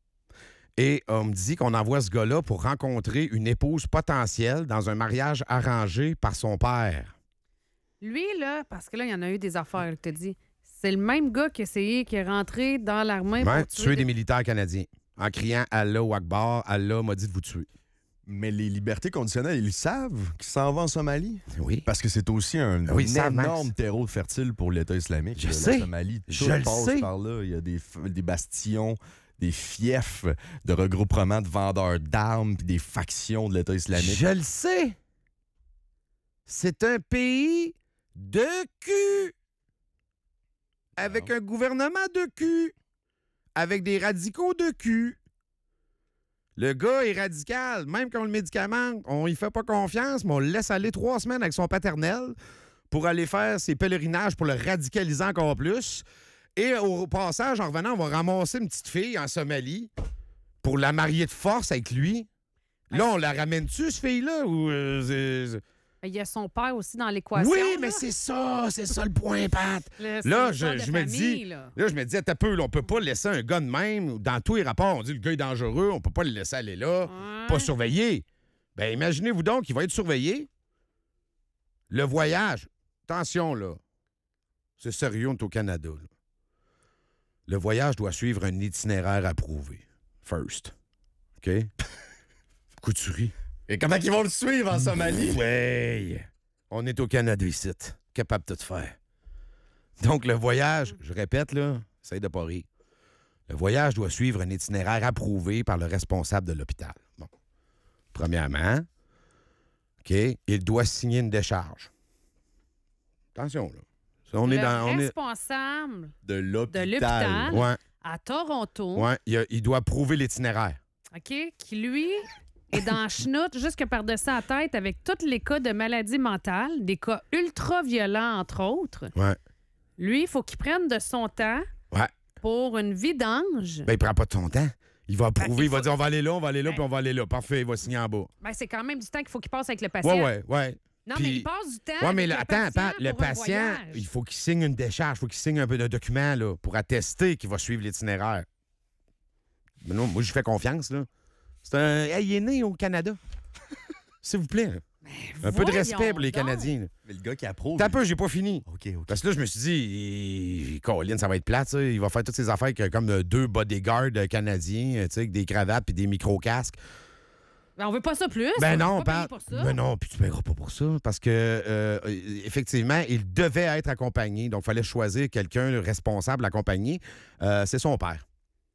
Et on me dit qu'on envoie ce gars-là pour rencontrer une épouse potentielle dans un mariage arrangé par son père. Lui, là, parce que là, il y en a eu des affaires, je te dis. C'est le même gars qui est rentré dans l'armée Ouais, pour tuer des militaires canadiens en criant « Allah Akbar, Allah m'a dit de vous tuer Mais les libertés conditionnelles, ils savent qu'ils s'en vont en Somalie. ». Oui. Parce que c'est aussi un Oui, ils savent, énorme Max. terreau fertile pour l'État islamique. Je La sais. Somalie, Je tout le passe sais. par là. Il y a des bastions, des fiefs de regroupement de vendeurs d'armes puis des factions de l'État islamique. Je le sais. C'est un pays de cul. Avec un gouvernement de cul. Avec des radicaux de cul. Le gars est radical. Même quand le médicament, on y fait pas confiance, mais on le laisse aller 3 semaines avec son paternel pour aller faire ses pèlerinages pour le radicaliser encore plus. Et au passage, en revenant, on va ramasser une petite fille en Somalie pour la marier de force avec lui. Là, on la ramène-tu, cette fille-là? Ou Il y a son père aussi dans l'équation. Oui, là. mais c'est ça le point, Pat. C'est Là, le genre de je me famille, dis, là. là, je me dis, attends un peu, là, on peut pas laisser un gars de même. Dans tous les rapports, on dit le gars est dangereux, on peut pas le laisser aller là, Ouais. pas surveillé. Ben, imaginez-vous donc qu'il va être surveillé. Le voyage, attention, là, c'est sérieux, on est au Canada, là. Le voyage doit suivre un itinéraire approuvé. First. OK? Couturier. Et comment ils vont le suivre en Somalie? Ouais. On est au Canada ici. Capable de tout faire. Donc, le voyage, je répète, là, essaye de pas rire. Le voyage doit suivre un itinéraire approuvé par le responsable de l'hôpital. Bon. Premièrement, OK, il doit signer une décharge. Attention, là. On est Le dans. responsable De de l'hôpital. l'hôpital Ouais. à Toronto, Ouais, il doit prouver l'itinéraire. OK, qui, lui, est dans chenoute jusque par-dessus la tête avec tous les cas de maladies mentales, des cas ultra-violents, entre autres. Ouais. Lui, il faut qu'il prenne de son temps Ouais. pour une vidange. Ben, il prend pas de son temps. Il va prouver, il il va faut- dire on va aller là, Ben- puis on va aller là. Parfait, il va signer en bas. Ben, c'est quand même du temps qu'il faut qu'il passe avec le patient. Ouais. Non, Puis- mais il passe du temps. Ouais, mais avec là, le attends, patient le pour un patient, voyage. il faut qu'il signe une décharge, il faut qu'il signe un peu de document là, pour attester qu'il va suivre l'itinéraire. Mais non, moi, je fais confiance, là. C'est un. Hey, il est né au Canada. S'il vous plaît. Un peu de respect voyons pour les donc. Canadiens. là. Mais le gars qui approuve. T'as un peu, j'ai pas fini. OK. Parce que là, je me suis dit, Colin, ça va être plate, ça. Il va faire toutes ces affaires comme deux bodyguards canadiens, tu sais, avec des cravates puis des micro-casques. Ben, on veut pas ça plus. Ben on non, veut pas payer Pat. pour ça. Ben non, puis tu paieras pas pour ça. Parce que, effectivement, il devait être accompagné. Donc, il fallait choisir quelqu'un de responsable accompagné. C'est son père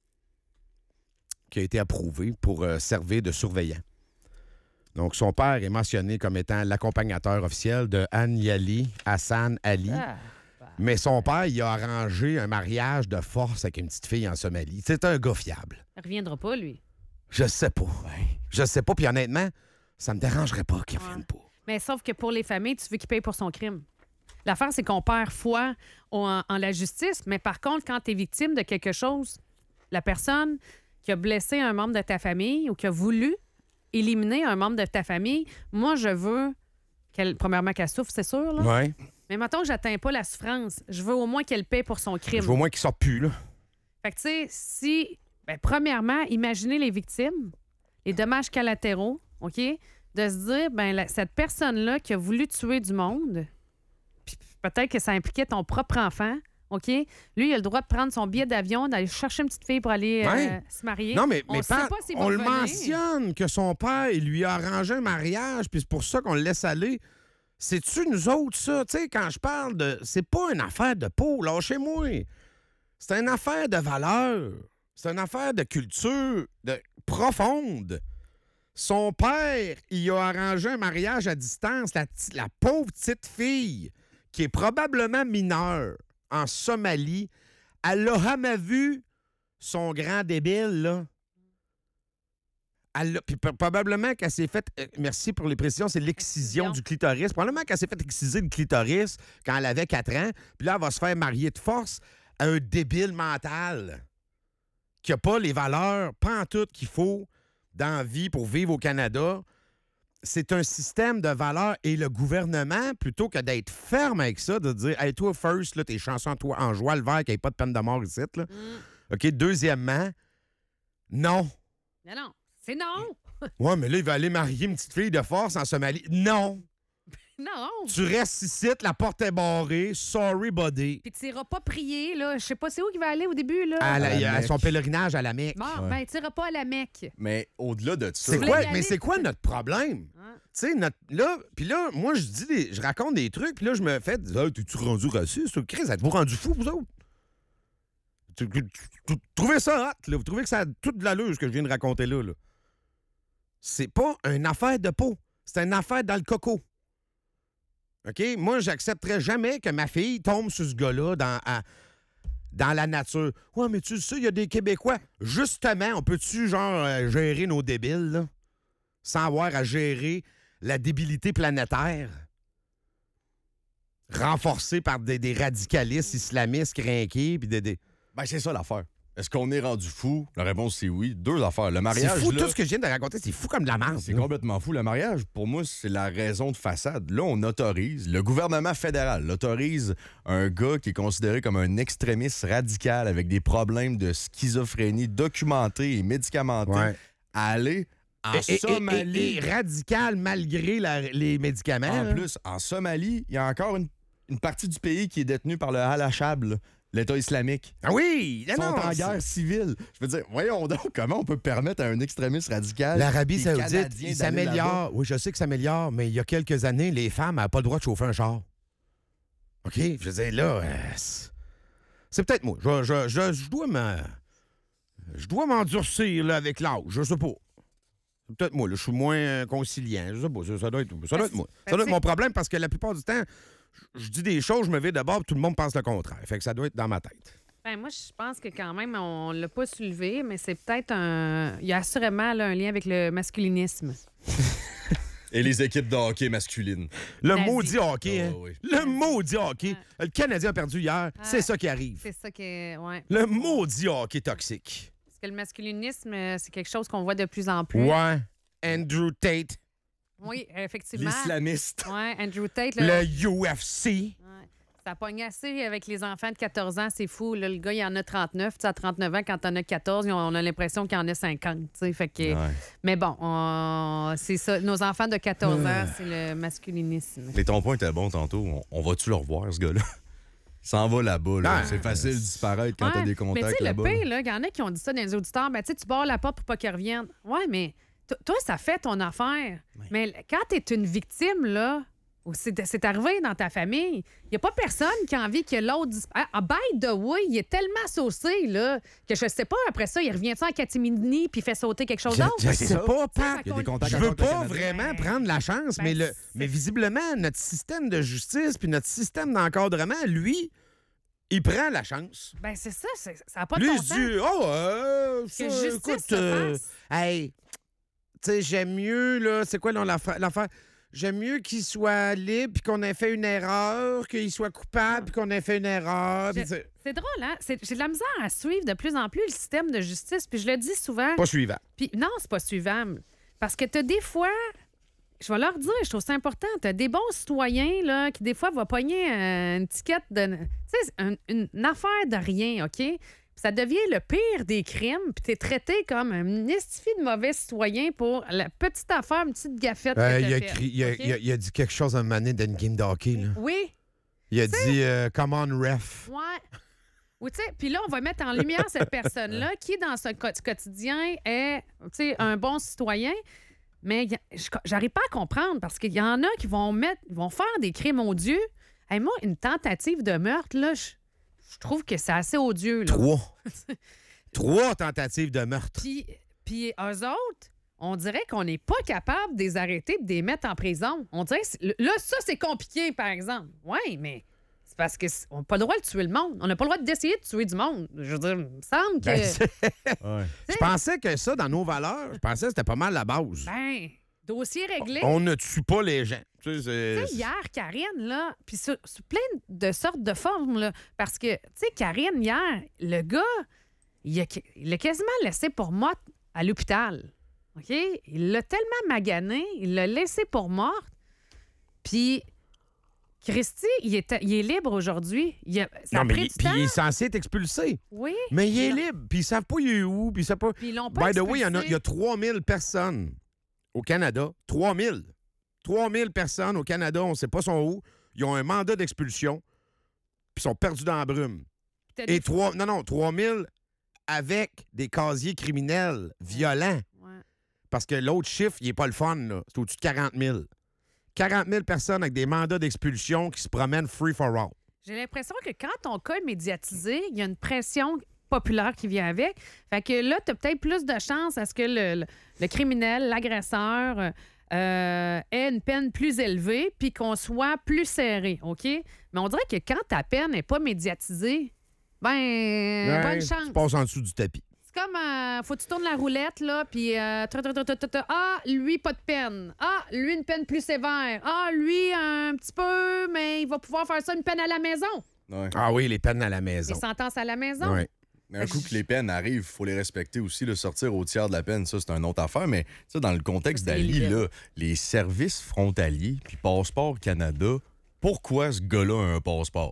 qui a été approuvé pour servir de surveillant. Donc, son père est mentionné comme étant l'accompagnateur officiel de Anyali Hassan Ali. Ah, Mais son père, il a arrangé un mariage de force avec une petite fille en Somalie. C'est un gars fiable. il reviendra pas, lui. Je sais pas. Je sais pas. Puis honnêtement, ça me dérangerait pas qu'il revienne pas. Mais sauf que pour les familles, tu veux qu'ils payent pour son crime. L'affaire, c'est qu'on perd foi en la justice, mais par contre, quand tu es victime de quelque chose, la personne qui a blessé un membre de ta famille ou qui a voulu éliminer un membre de ta famille, moi, je veux premièrement qu'elle souffre, c'est sûr, là. Ouais. Mais mettons que j'atteins pas la souffrance, je veux au moins qu'elle paie pour son crime. Je veux au moins qu'il sorte plus, là. Fait que, tu sais, si... Ben, premièrement, imaginez les victimes, les dommages collatéraux, OK? De se dire, ben cette personne-là qui a voulu tuer du monde, puis peut-être que ça impliquait ton propre enfant, OK? Lui, il a le droit de prendre son billet d'avion, d'aller chercher une petite fille pour aller Ouais. se marier. Non, mais on sait Pat, pas s'il va on le revenir. mentionne que son père, il lui a arrangé un mariage, puis c'est pour ça qu'on le laisse aller. C'est-tu nous autres, ça? Tu sais, quand je parle de... C'est pas une affaire de peau, lâchez-moi. C'est une affaire de valeur. C'est une affaire de culture profonde. Son père, il a arrangé un mariage à distance. La pauvre petite fille, qui est probablement mineure, en Somalie, elle l'a jamais vu son grand débile, là. Puis probablement qu'elle s'est faite... merci pour les précisions, c'est l'excision du clitoris. Probablement qu'elle s'est fait exciser le clitoris quand elle avait 4 ans. Puis là, elle va se faire marier de force à un débile mental qui n'a pas les valeurs pantoute qu'il faut dans la vie pour vivre au Canada. C'est un système de valeurs et le gouvernement, plutôt que d'être ferme avec ça, de dire « Hey, toi, first, là, tes chansons toi, en joie le vert, qu'il n'y ait pas de peine de mort ici. Là. OK, deuxièmement, non. Non, c'est non. Ouais, mais là, il va aller marier une petite fille de force en Somalie. Non. Non. Tu restes ici, la porte est barrée. Sorry, buddy. Puis tu n'iras pas prier, là. Je sais pas c'est où qu'il va aller au début, là. À son pèlerinage à la Mecque. Bon, ben, tu n'iras pas à la Mecque. Mais au-delà de ça, C'est voulais quoi, y aller, mais c'est quoi notre problème? Tu sais, là, moi, je raconte des trucs, puis là, je me fais, ah, t'es-tu rendu raciste? Chris, êtes-vous rendu fou, vous autres? Vous trouvez ça hot, là? Vous trouvez que ça a toute de l'allure, ce que je viens de raconter là? C'est pas une affaire de peau. C'est une affaire dans le coco. OK? Moi, j'accepterais jamais que ma fille tombe sur ce gars-là dans la nature. Ouais, mais tu sais, il y a des Québécois. Justement, on peut-tu, gérer nos débiles, là? Sans avoir à gérer la débilité planétaire? Renforcée par des radicalistes islamistes crinqués, puis des... Ben, c'est ça l'affaire. Est-ce qu'on est rendu fou? La réponse, c'est oui. 2 affaires. Le mariage, C'est fou, là, tout ce que je viens de raconter, c'est fou comme de la merde. c'est là. complètement fou. Le mariage, pour moi, c'est la raison de façade. Là, on autorise, le gouvernement fédéral autorise un gars qui est considéré comme un extrémiste radical avec des problèmes de schizophrénie documentés et médicamentés Ouais. à aller en Somalie. Et radical malgré les médicaments. En là. plus, en Somalie, il y a encore une partie du pays qui est détenue par le Al-Shab, là, l'État islamique. Ah oui! Ils sont en guerre civile. Je veux dire, voyons donc comment on peut permettre à un extrémiste radical. L'Arabie qui est Saoudite, canadien il d'aller là-bas. s'améliore. Oui, je sais que ça s'améliore, mais il y a quelques années, les femmes n'avaient pas le droit de chauffer un char. OK? Je veux dire, là, c'est peut-être moi. Je dois m'endurcir là, avec l'âge. Je sais pas. C'est peut-être moi. Là, je suis moins conciliant. Je sais pas. Ça doit être moi. Ça doit être mon problème parce que la plupart du temps, je dis des choses, je me vais d'abord, tout le monde pense le contraire. Fait que ça doit être dans ma tête. Ben, moi, je pense que quand même, on l'a pas soulevé, mais c'est peut-être un... Il y a assurément là, un lien avec le masculinisme. Et les équipes de hockey masculines. Le Nazi. maudit hockey, hein? Oh, oui. Le maudit hockey. Le Canadien a perdu hier. C'est ça qui arrive. C'est ça qui est... Ouais. Le maudit hockey toxique. Parce que le masculinisme, c'est quelque chose qu'on voit de plus en plus. Ouais. Andrew Tate. Oui, effectivement. L'islamiste. Ouais, Andrew Tate, là, Le UFC. ça pogne assez avec les enfants de 14 ans, c'est fou. Là, le gars, il en a 39. Tu sais, à 39 ans, quand t'en as 14, on a l'impression qu'il en a 50. Tu sais, fait que... Ouais. Mais bon, c'est ça. Nos enfants de 14 ans, c'est le masculinisme. Mais ton point était bon tantôt. On va-tu le revoir, ce gars-là? Il s'en va là-bas. Là. Ah, C'est facile de disparaître quand t'as Ouais, des mais tu contacts sais, le là-bas. pire, il y en a qui ont dit ça dans les auditeurs. Ben, tu sais, tu barres la porte pour pas qu'ils reviennent. Ouais, mais toi, ça fait ton affaire. Mais quand t'es une victime, là, ou c'est arrivé dans ta famille, il n'y a pas personne qui a envie que l'autre disparaisse. Ah, by the way, il est tellement saucé, là, que je sais pas, après ça, il revient-tu en catimini puis il fait sauter quelque chose d'autre? Je sais ça. pas, Pat. Il y a des contacts Je encore veux avec le pas Canadien. vraiment prendre la chance, Ben, mais visiblement, notre système de justice puis notre système d'encadrement, lui, il prend la chance. Ben, c'est ça, ça n'a pas de Lui, bon il sens. dit, ça, Que justice écoute, se fasse. hey, tu sais, j'aime mieux, là, c'est quoi l'affaire? J'aime mieux qu'il soit libre puis qu'on ait fait une erreur, qu'il soit coupable puis qu'on ait fait une erreur. puis c'est C'est drôle, hein? J'ai de la misère à suivre de plus en plus le système de justice. Puis je le dis souvent. pas suivant. Puis non, c'est pas suivable. Parce que t'as des fois, je vais leur dire, je trouve ça important, t'as des bons citoyens là, qui des fois vont pogner une étiquette de... Tu sais, une affaire de rien, OK? Puis ça devient le pire des crimes, puis t'es traité comme un estifi de mauvais citoyen pour la petite affaire, une petite gaffette que t'as faite, OK? il a dit quelque chose à un moment donné d'une game de hockey. Là. Oui, Il a dit « Come on, ref ouais. Ou tu sais, puis là, on va mettre en lumière cette personne-là qui, dans son quotidien, est, tu sais, un bon citoyen. Mais j'arrive pas à comprendre parce qu'il y en a qui vont faire des crimes odieux. Hey, moi, une tentative de meurtre, là, je trouve que c'est assez odieux. » Là. 3 tentatives de meurtre. Puis eux autres, on dirait qu'on n'est pas capable de les arrêter et de les mettre en prison. On dirait là, ça, c'est compliqué, par exemple. Oui, mais c'est parce qu'on n'a pas le droit de tuer le monde. On n'a pas le droit d'essayer de tuer du monde. Je veux dire, il me semble que... Ouais. Je pensais que ça, dans nos valeurs, je pensais que c'était pas mal la base. Ben, dossier réglé. On ne tue pas les gens. Tu sais, Tu sais, hier, Karine, là, puis sur plein de sortes de formes, là, parce que, tu sais, Karine, hier, le gars, il l'a quasiment laissé pour morte à l'hôpital. OK? Il l'a tellement magané, il l'a laissé pour morte. Puis, Christy, il est libre aujourd'hui. Ça a Non, mais pris il, du puis temps. il est censé être expulsé. Oui. Mais il est Ils l'ont- libre. Puis ils savent pas il est où. Puis ils savent pas... Puis ils l'ont pas By the way, expulsé. il y a 3000 personnes au Canada. 3000. 3000 personnes au Canada, on ne sait pas sont où. Ils ont un mandat d'expulsion. Puis ils sont perdus dans la brume. T'as des- Et 3000 avec des casiers criminels violents. Ouais. Parce que l'autre chiffre, il n'est pas le fun, là. C'est au-dessus de 40 000. 40 000 personnes avec des mandats d'expulsion qui se promènent free for all. J'ai l'impression que quand ton cas est médiatisé, il y a une pression populaire qui vient avec. Fait que là, tu as peut-être plus de chances à ce que le criminel, l'agresseur, ait une peine plus élevée puis qu'on soit plus serré, OK? Mais on dirait que quand ta peine n'est pas médiatisée, ben, bonne chance. Tu passes en dessous du tapis. C'est comme, faut que tu tournes la roulette, là, puis ah, lui, pas de peine. Ah, lui, une peine plus sévère. Ah, lui, un petit peu, mais il va pouvoir faire ça, une peine à la maison. Ouais. Ah oui, les peines à la maison. Les sentences à la maison. Ouais. Mais un coup que les peines arrivent, il faut les respecter aussi. Le sortir au tiers de la peine, ça, c'est une autre affaire. Mais ça, dans le contexte Ça, c'est d'Ali, illégal. là, les services frontaliers puis Passeport Canada, pourquoi ce gars-là a un passeport?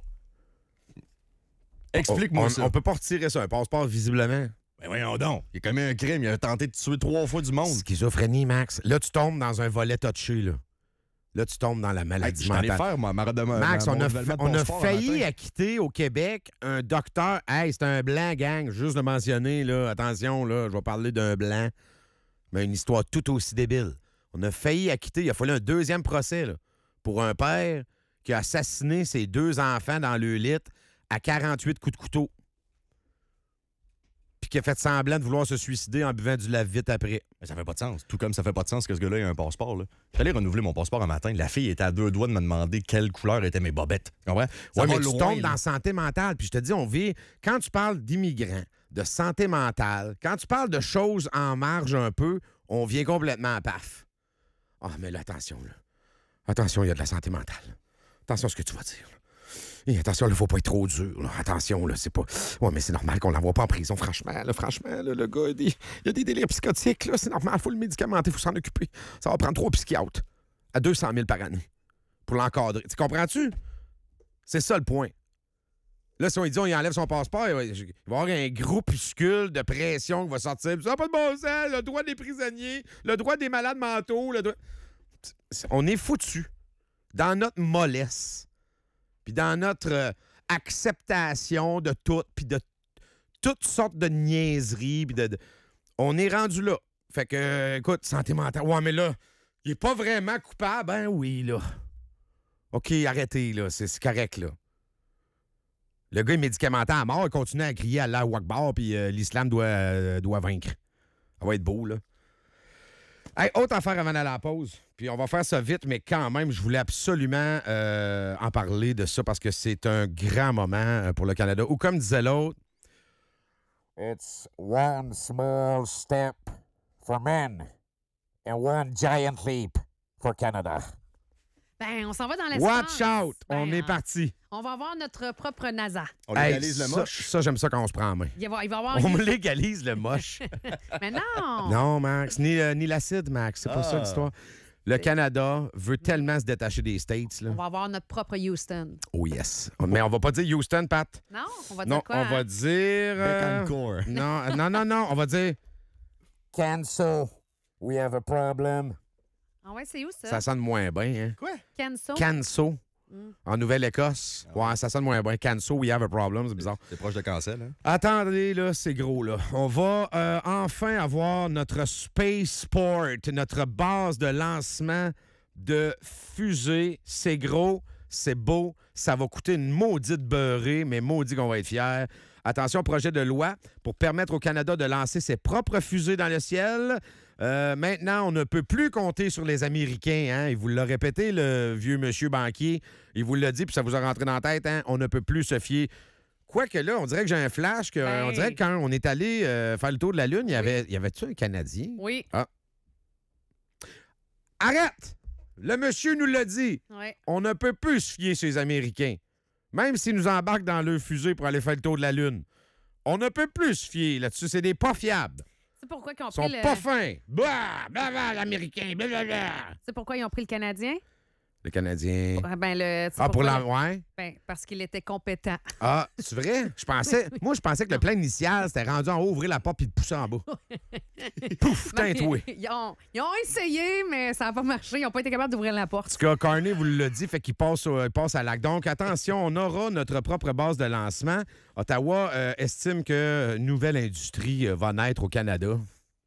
Explique-moi ça. On peut pas retirer ça, un passeport, visiblement. Ben voyons donc. Il a commis un crime. Il a tenté de tuer 3 fois du monde. Schizophrénie, Max. Là, tu tombes dans un volet touché, là. Là, tu tombes dans la Hey, maladie je t'en ai mentale. faire, moi, Max, on a failli acquitter au Québec un docteur. Hey, c'est un blanc, gang. Juste de mentionner, là. Attention, là, je vais parler d'un blanc. Mais une histoire tout aussi débile. On a failli acquitter. Il a fallu un deuxième procès, là, pour un père qui a assassiné ses 2 enfants dans le lit à 48 coups de couteau. puis qui a fait semblant de vouloir se suicider en buvant du lave-vite après. Mais ça fait pas de sens. Tout comme ça fait pas de sens que ce gars-là ait un passeport. Là. J'allais renouveler mon passeport un matin. La fille était à 2 doigts de me demander quelle couleur étaient mes bobettes. Tu comprends? Ça Oui, va mais tu loin, tombes là. dans la santé mentale. Puis je te dis, on vit... Quand tu parles d'immigrants, de santé mentale, quand tu parles de choses en marge un peu, on vient complètement à paf. Ah, mais là, attention, là. Attention, il y a de la santé mentale. Attention à ce que tu vas dire. Et attention, il ne faut pas être trop dur. Là. Attention, là, c'est pas... Ouais, mais c'est normal qu'on ne l'envoie pas en prison, franchement. Là, le gars, il y a des délires psychotiques, là. C'est normal, il faut le médicamenter, il faut s'en occuper. Ça va prendre 3 psychiatres à 200 000 par année pour l'encadrer. Tu comprends-tu? C'est ça, le point. Là, si on lui dit, on y enlève son passeport, il va y avoir un groupuscule de pression qui va sortir. Ça n'a pas de bon sens, le droit des prisonniers, le droit des malades mentaux, le droit... On est foutus dans notre mollesse, puis dans notre acceptation de tout, puis de toutes sortes de niaiseries, puis on est rendu là. Fait que, écoute, santé mentale. Ouais, mais là, il est pas vraiment coupable. Ben oui, là. OK, arrêtez, là. C'est correct, là. Le gars est médicamenté à mort, il continue à crier Allah Akbar, puis l'islam doit vaincre. Ça va être beau, là. Hey, autre affaire avant d'aller à la pause. Puis on va faire ça vite, mais quand même, je voulais absolument en parler de ça parce que c'est un grand moment pour le Canada. Ou comme disait l'autre, It's one small step for men and one giant leap for Canada. Ben, on s'en va dans l'espace. watch out, on est Ben, parti. On va avoir notre propre NASA. On légalise le ça, moche. ça, j'aime ça quand on se prend en main. Il va y avoir... On me légalise le moche. Mais non! Non, Max, ni l'acide, Max, c'est pas ça l'histoire. Le Canada veut tellement se détacher des States. Là. On va avoir notre propre Houston. Oh yes. Mais on va pas dire Houston, Pat. Non? On va dire Non, quoi? on va hein? dire... Bécancourt. Non. On va dire... Canso, we have a problem. Ah ouais, c'est où ça? Ça sonne moins bien, hein? Canso? Canso, en Nouvelle-Écosse. Ouais, ça sonne moins bien. Canso, we have a problem, c'est bizarre. C'est proche de cancel, hein? Attendez, là, c'est gros, là. On va enfin avoir notre spaceport, notre base de lancement de fusée. C'est gros, c'est beau, ça va coûter une maudite beurrée, mais maudit qu'on va être fiers. Attention, projet de loi pour permettre au Canada de lancer ses propres fusées dans le ciel. Maintenant, on ne peut plus compter sur les Américains. Hein? Il vous l'a répété, le vieux monsieur banquier. Il vous l'a dit, puis ça vous a rentré dans la tête. Hein? On ne peut plus se fier. Quoique là, on dirait que j'ai un flash. On dirait que quand on est allé faire le tour de la Lune, y avait-tu un Canadien? Oui. Arrête! Le monsieur nous l'a dit. Ouais. On ne peut plus se fier sur les Américains. Même s'ils nous embarquent dans leur fusée pour aller faire le tour de la Lune. On ne peut plus se fier là-dessus. C'est des pas fiables. C'est pourquoi ils ont Ils sont pris le... pas fins. Bah, l'Américain. Blablabla. C'est pourquoi ils ont pris le Canadien? Le Canadien. Ouais, ben, le... c'est Ah, pour pourquoi la. Ouais. Ben, parce qu'il était compétent. Ah, c'est vrai? Moi, je pensais que le plan initial, c'était rendu en haut, ouvrir la porte puis de pousser en bas. Pouf, tintoué. Ils ont essayé, mais ça n'a pas marché. Ils n'ont pas été capables d'ouvrir la porte. En tout cas, Carney vous l'a dit, fait qu'il passe à l'acte. Donc, attention, on aura notre propre base de lancement. Ottawa estime que une nouvelle industrie va naître au Canada.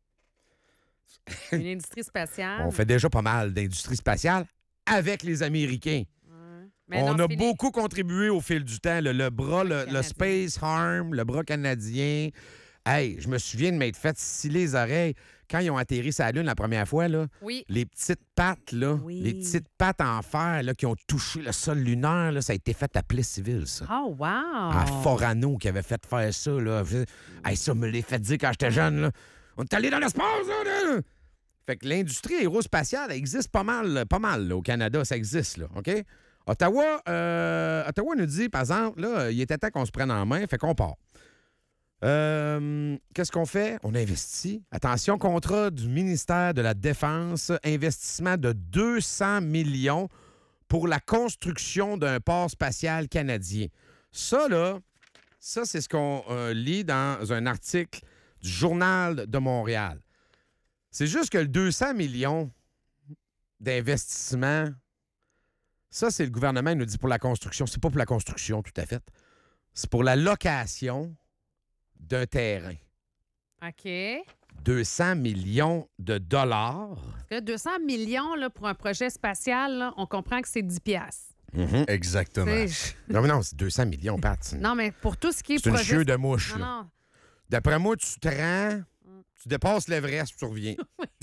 Une industrie spatiale. On fait déjà pas mal d'industrie spatiale avec les Américains. Mais On non, a c'est fini. beaucoup contribué au fil du temps. Le bras, le Canadien. Space Arm, le bras canadien. Hey, je me souviens de m'être fait sciller les oreilles quand ils ont atterri sur la Lune la première fois. Là, Oui. les petites pattes, là, Oui. les petites pattes en fer là, qui ont touché le sol lunaire, là, ça a été fait à plaie civile, ça. Oh, wow! À Forano qui avait fait faire ça. Là. Hey, ça me l'est fait dire quand j'étais jeune. Là. On est allé dans l'espace, là! Fait que l'industrie aérospatiale elle existe pas mal là, au Canada. Ça existe, là, OK? Ottawa nous dit, par exemple, là, il était temps qu'on se prenne en main, fait qu'on part. Qu'est-ce qu'on fait? On investit. Attention, contrat du ministère de la Défense, investissement de 200 millions pour la construction d'un port spatial canadien. Ça, c'est ce qu'on lit dans un article du Journal de Montréal. C'est juste que le 200 millions d'investissement, ça, c'est le gouvernement, il nous dit pour la construction. C'est pas pour la construction, tout à fait. C'est pour la location d'un terrain. OK. 200 millions de dollars. Parce que 200 millions là, pour un projet spatial, là, on comprend que c'est 10 piastres. Exactement. C'est- Non, mais non, c'est 200 millions, Pat. Non, mais pour tout ce qui est C'est une projet... chieux de mouche, Non, là. non. D'après moi, tu te rends, tu dépasses l'Everest, tu reviens.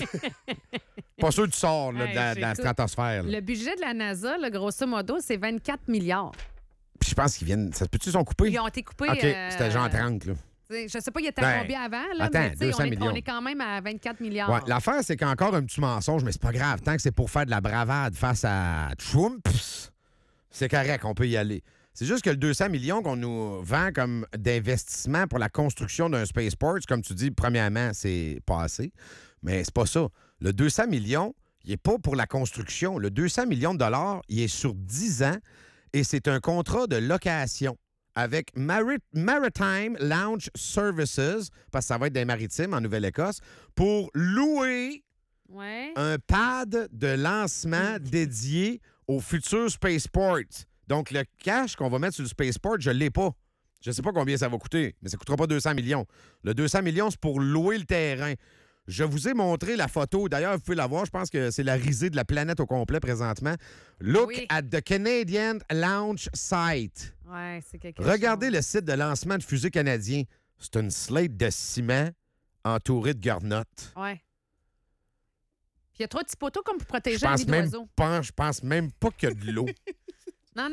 Pas sûr que tu sors là, Hey, de la j'écoute. stratosphère. Là. Le budget de la NASA, là, grosso modo, c'est 24 milliards. Puis je pense qu'ils viennent. Ça se peut-tu, ils sont coupés? Ils ont été coupés. OK, c'était genre 30, là. Je sais pas, il était Ben, à combien avant, là, attends, mais tu sais, 200 on millions. est quand même à 24 milliards. Ouais, l'affaire, c'est qu'encore un petit mensonge, mais c'est pas grave. Tant que c'est pour faire de la bravade face à Trump, c'est correct, on peut y aller. C'est juste que le 200 millions qu'on nous vend comme d'investissement pour la construction d'un spaceport, comme tu dis, premièrement, c'est pas assez. Mais c'est pas ça. Le 200 millions, il n'est pas pour la construction. Le 200 millions de dollars, il est sur 10 ans et c'est un contrat de location avec Maritime Launch Services, parce que ça va être des maritimes en Nouvelle-Écosse, pour louer Ouais. un pad de lancement dédié au futur spaceport. Donc, le cash qu'on va mettre sur le spaceport, je ne l'ai pas. Je ne sais pas combien ça va coûter, mais ça ne coûtera pas 200 millions. Le 200 millions, c'est pour louer le terrain. Je vous ai montré la photo. D'ailleurs, vous pouvez la voir. Je pense que c'est la risée de la planète au complet présentement. Look Oui. at the Canadian Launch Site. Ouais, c'est quelque Regardez chose. le site de lancement de fusée canadien. C'est une slate de ciment entourée de garnottes. Ouais. Puis il y a 3 petits poteaux comme pour Je protéger un pense, nid d'oiseau. je pense même pas qu'il y a de l'eau. Non,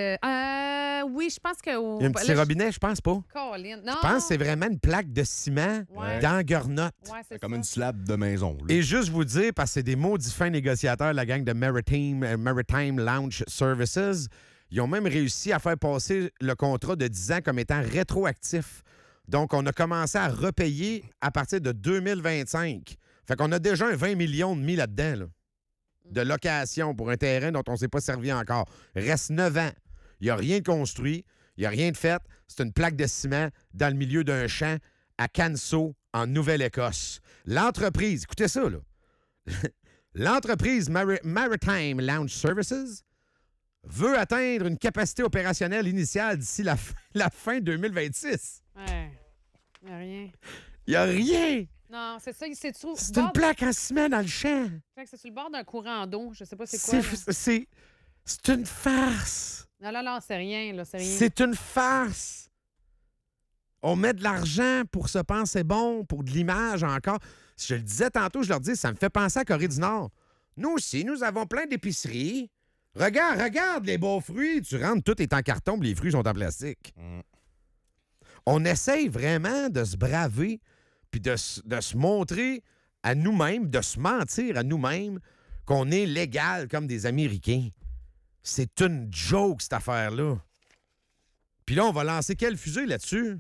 oui, je pense que... Il y a un petit robinet, je pense pas. Colin. Non. Je pense que c'est vraiment une plaque de ciment Ouais. dans garnotte. Ouais, c'est C'est comme ça. une slab de maison. là. Et juste vous dire, parce que c'est des maudits fins négociateurs, la gang de Maritime Launch Services, ils ont même réussi à faire passer le contrat de 10 ans comme étant rétroactif. Donc, on a commencé à repayer à partir de 2025. Fait qu'on a déjà un 20 millions de mis là-dedans, là, de location pour un terrain dont on ne s'est pas servi encore. Reste 9 ans. Il n'y a rien de construit, il n'y a rien de fait. C'est une plaque de ciment dans le milieu d'un champ à Canso, en Nouvelle-Écosse. L'entreprise, écoutez ça, là. L'entreprise Maritime Launch Services veut atteindre une capacité opérationnelle initiale d'ici la fin 2026. Ouais. Il n'y a rien. Il n'y a rien. Non, c'est ça. C'est une plaque en ciment dans le champ. C'est sur le bord d'un courant d'eau. Je sais pas c'est quoi. là. C'est une farce. Non, c'est rien, là. C'est rien. C'est une farce. On met de l'argent pour se penser bon, pour de l'image encore. Je le disais tantôt, je leur dis, ça me fait penser à Corée du Nord. Nous aussi, nous avons plein d'épiceries. Regarde les beaux fruits. Tu rentres, tout est en carton, puis les fruits sont en plastique. On essaye vraiment de se braver, puis de se montrer à nous-mêmes, de se mentir à nous-mêmes qu'on est légal comme des Américains. C'est une joke, cette affaire-là. Puis là, on va lancer quelle fusée là-dessus?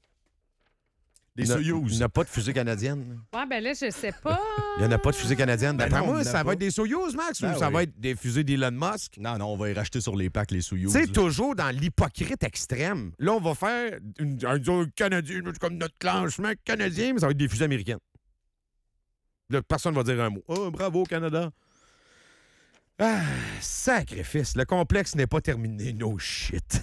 Les Il Soyouz. n'y a pas de fusée canadienne. Ouais, ben là, je sais pas. Il n'y en a pas de fusée canadienne. Ben D'après non, on moi, en a ça va pas. être des Soyouz, Max, Ben ou ça oui. va être des fusées d'Elon Musk? Non, on va y racheter sur les packs les Soyouz. Tu sais, là. toujours dans l'hypocrite extrême. Là, on va faire un Canadien, comme notre classement canadien, mais ça va être des fusées américaines. Là, personne ne va dire un mot. Oh, bravo, Canada. Ah, sacrifice. Le complexe n'est pas terminé. No shit.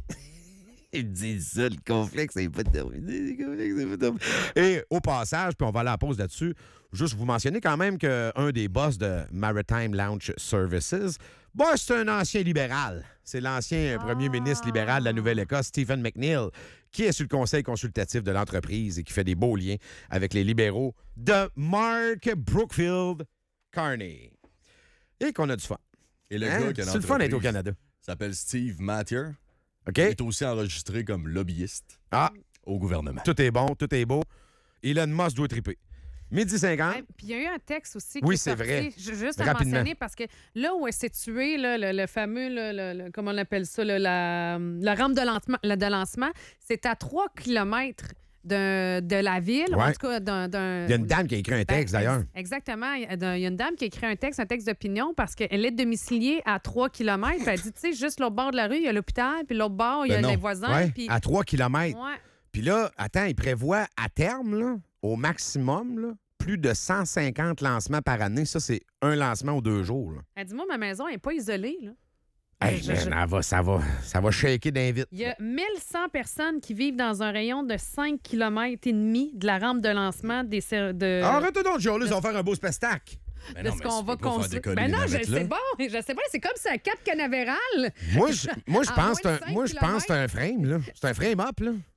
Ils disent ça, le complexe n'est pas terminé. Le complexe n'est pas terminé. Et au passage, puis on va aller à la pause là-dessus, juste vous mentionner quand même qu'un des boss de Maritime Launch Services, c'est un ancien libéral. C'est l'ancien premier ministre libéral de la Nouvelle-Écosse, Stephen McNeil, qui est sur le conseil consultatif de l'entreprise et qui fait des beaux liens avec les libéraux de Mark Brookfield Carney. Et qu'on a du fun. Et le Hein? gars qui a C'est le fun d'être au l'entreprise Canada. s'appelle Steve Mathieu. OK? Il est aussi enregistré comme lobbyiste Ah, au gouvernement. tout est bon, tout est beau. Elon Musk doit triper. 12h50. Ouais, puis il y a eu un texte aussi. Oui, qui est c'est sorti. vrai. Juste à Rapidement. mentionner, parce que là où est situé là, le fameux, comment on appelle ça, là, la rampe de lancement, c'est à 3 km de la ville. Ouais. En tout cas, d'un. Il y a une dame qui a écrit un texte, Ben, d'ailleurs. Exactement. Il y a une dame qui a écrit un texte d'opinion parce qu'elle est domiciliée à 3 km. Elle dit, tu sais, juste l'autre bord de la rue, il y a l'hôpital, puis l'autre bord, il y a Ben non. les voisins. Ouais, Puis... à 3 km. Ouais. Puis là, attends, il prévoit à terme, là, au maximum, là, plus de 150 lancements par année. Ça, c'est un lancement aux 2 jours. Là. Elle dit, moi, ma maison n'est pas isolée. Là. Hey, man, ça va shaker d'un vite. Il y a 1100 personnes qui vivent dans un rayon de 5 km et demi de la rampe de lancement de Arrête donc, Joe, ils vont faire un beau spectacle. Ben de non, ce mais qu'on tu va peux pas faire construire. décoller Ben les non, je navettes, là. sais pas. Je sais pas. C'est comme ça, Cap Canaveral. Moi, je À pense moins de 5 que c'est un frame, là. C'est un frame-up, là. Tu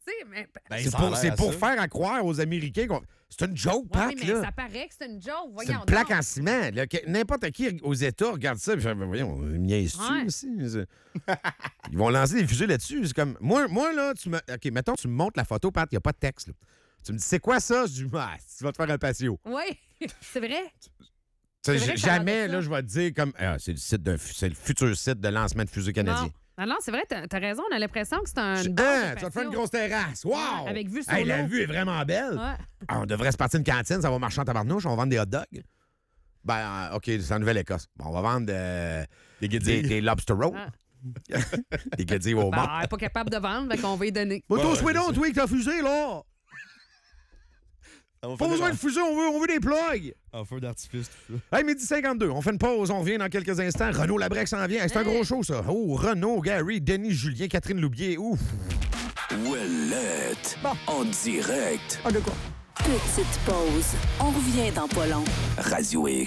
sais, mais... Ben, C'est ça a l'air à pour ça. faire à croire aux Américains qu'on... C'est une joke, Ouais, Pat, oui, mais là. ça paraît que c'est une joke. C'est Voyons une plaque donc. en ciment. Là, n'importe qui aux États regarde ça et fait, voyons, ils me niaisent-tu Ouais. aussi? Ils vont lancer des fusées là-dessus. C'est comme, moi là, OK, mettons, tu me montres la photo, Pat, il n'y a pas de texte. Là. Tu me dis, c'est quoi ça? Je dis, ah, tu vas te faire un patio. Oui, c'est vrai. Tu sais, vrai que ça a l'air jamais, de ça. là, je vais te dire comme, c'est le futur site de lancement de fusée canadien. Non, c'est vrai, t'as raison. On a l'impression que c'est une Tu base de vas te faire une patio. grosse terrasse. Wow! Ouais, avec vue sur Hey, la l'eau. vue est vraiment belle. Ouais. Ah, on devrait se partir une cantine, ça va marcher en tabarnouche, on va vendre des hot dogs. Ben, OK, c'est en Nouvelle-Écosse. Bon, on va vendre Des guédilles. des lobster rolls. Ah. Des guédilles au Ben, mort. elle est pas capable de vendre, fait qu'on va y donner. Moi, toi, Ouais, souhait c'est donc, ça. toi, avec ta fusée, là. Pas besoin de fusée, on veut des plugs. En feu d'artifice, tout ça. Hey, 12h52, on fait une pause, on revient dans quelques instants. Renaud Labrec s'en vient. Hey, c'est un gros show, ça. Oh, Renaud, Gary, Denis, Julien, Catherine Loubier. Ouf. Ouellette. En direct. Ah, de quoi? Petite pause. On revient dans pas long. Radio X.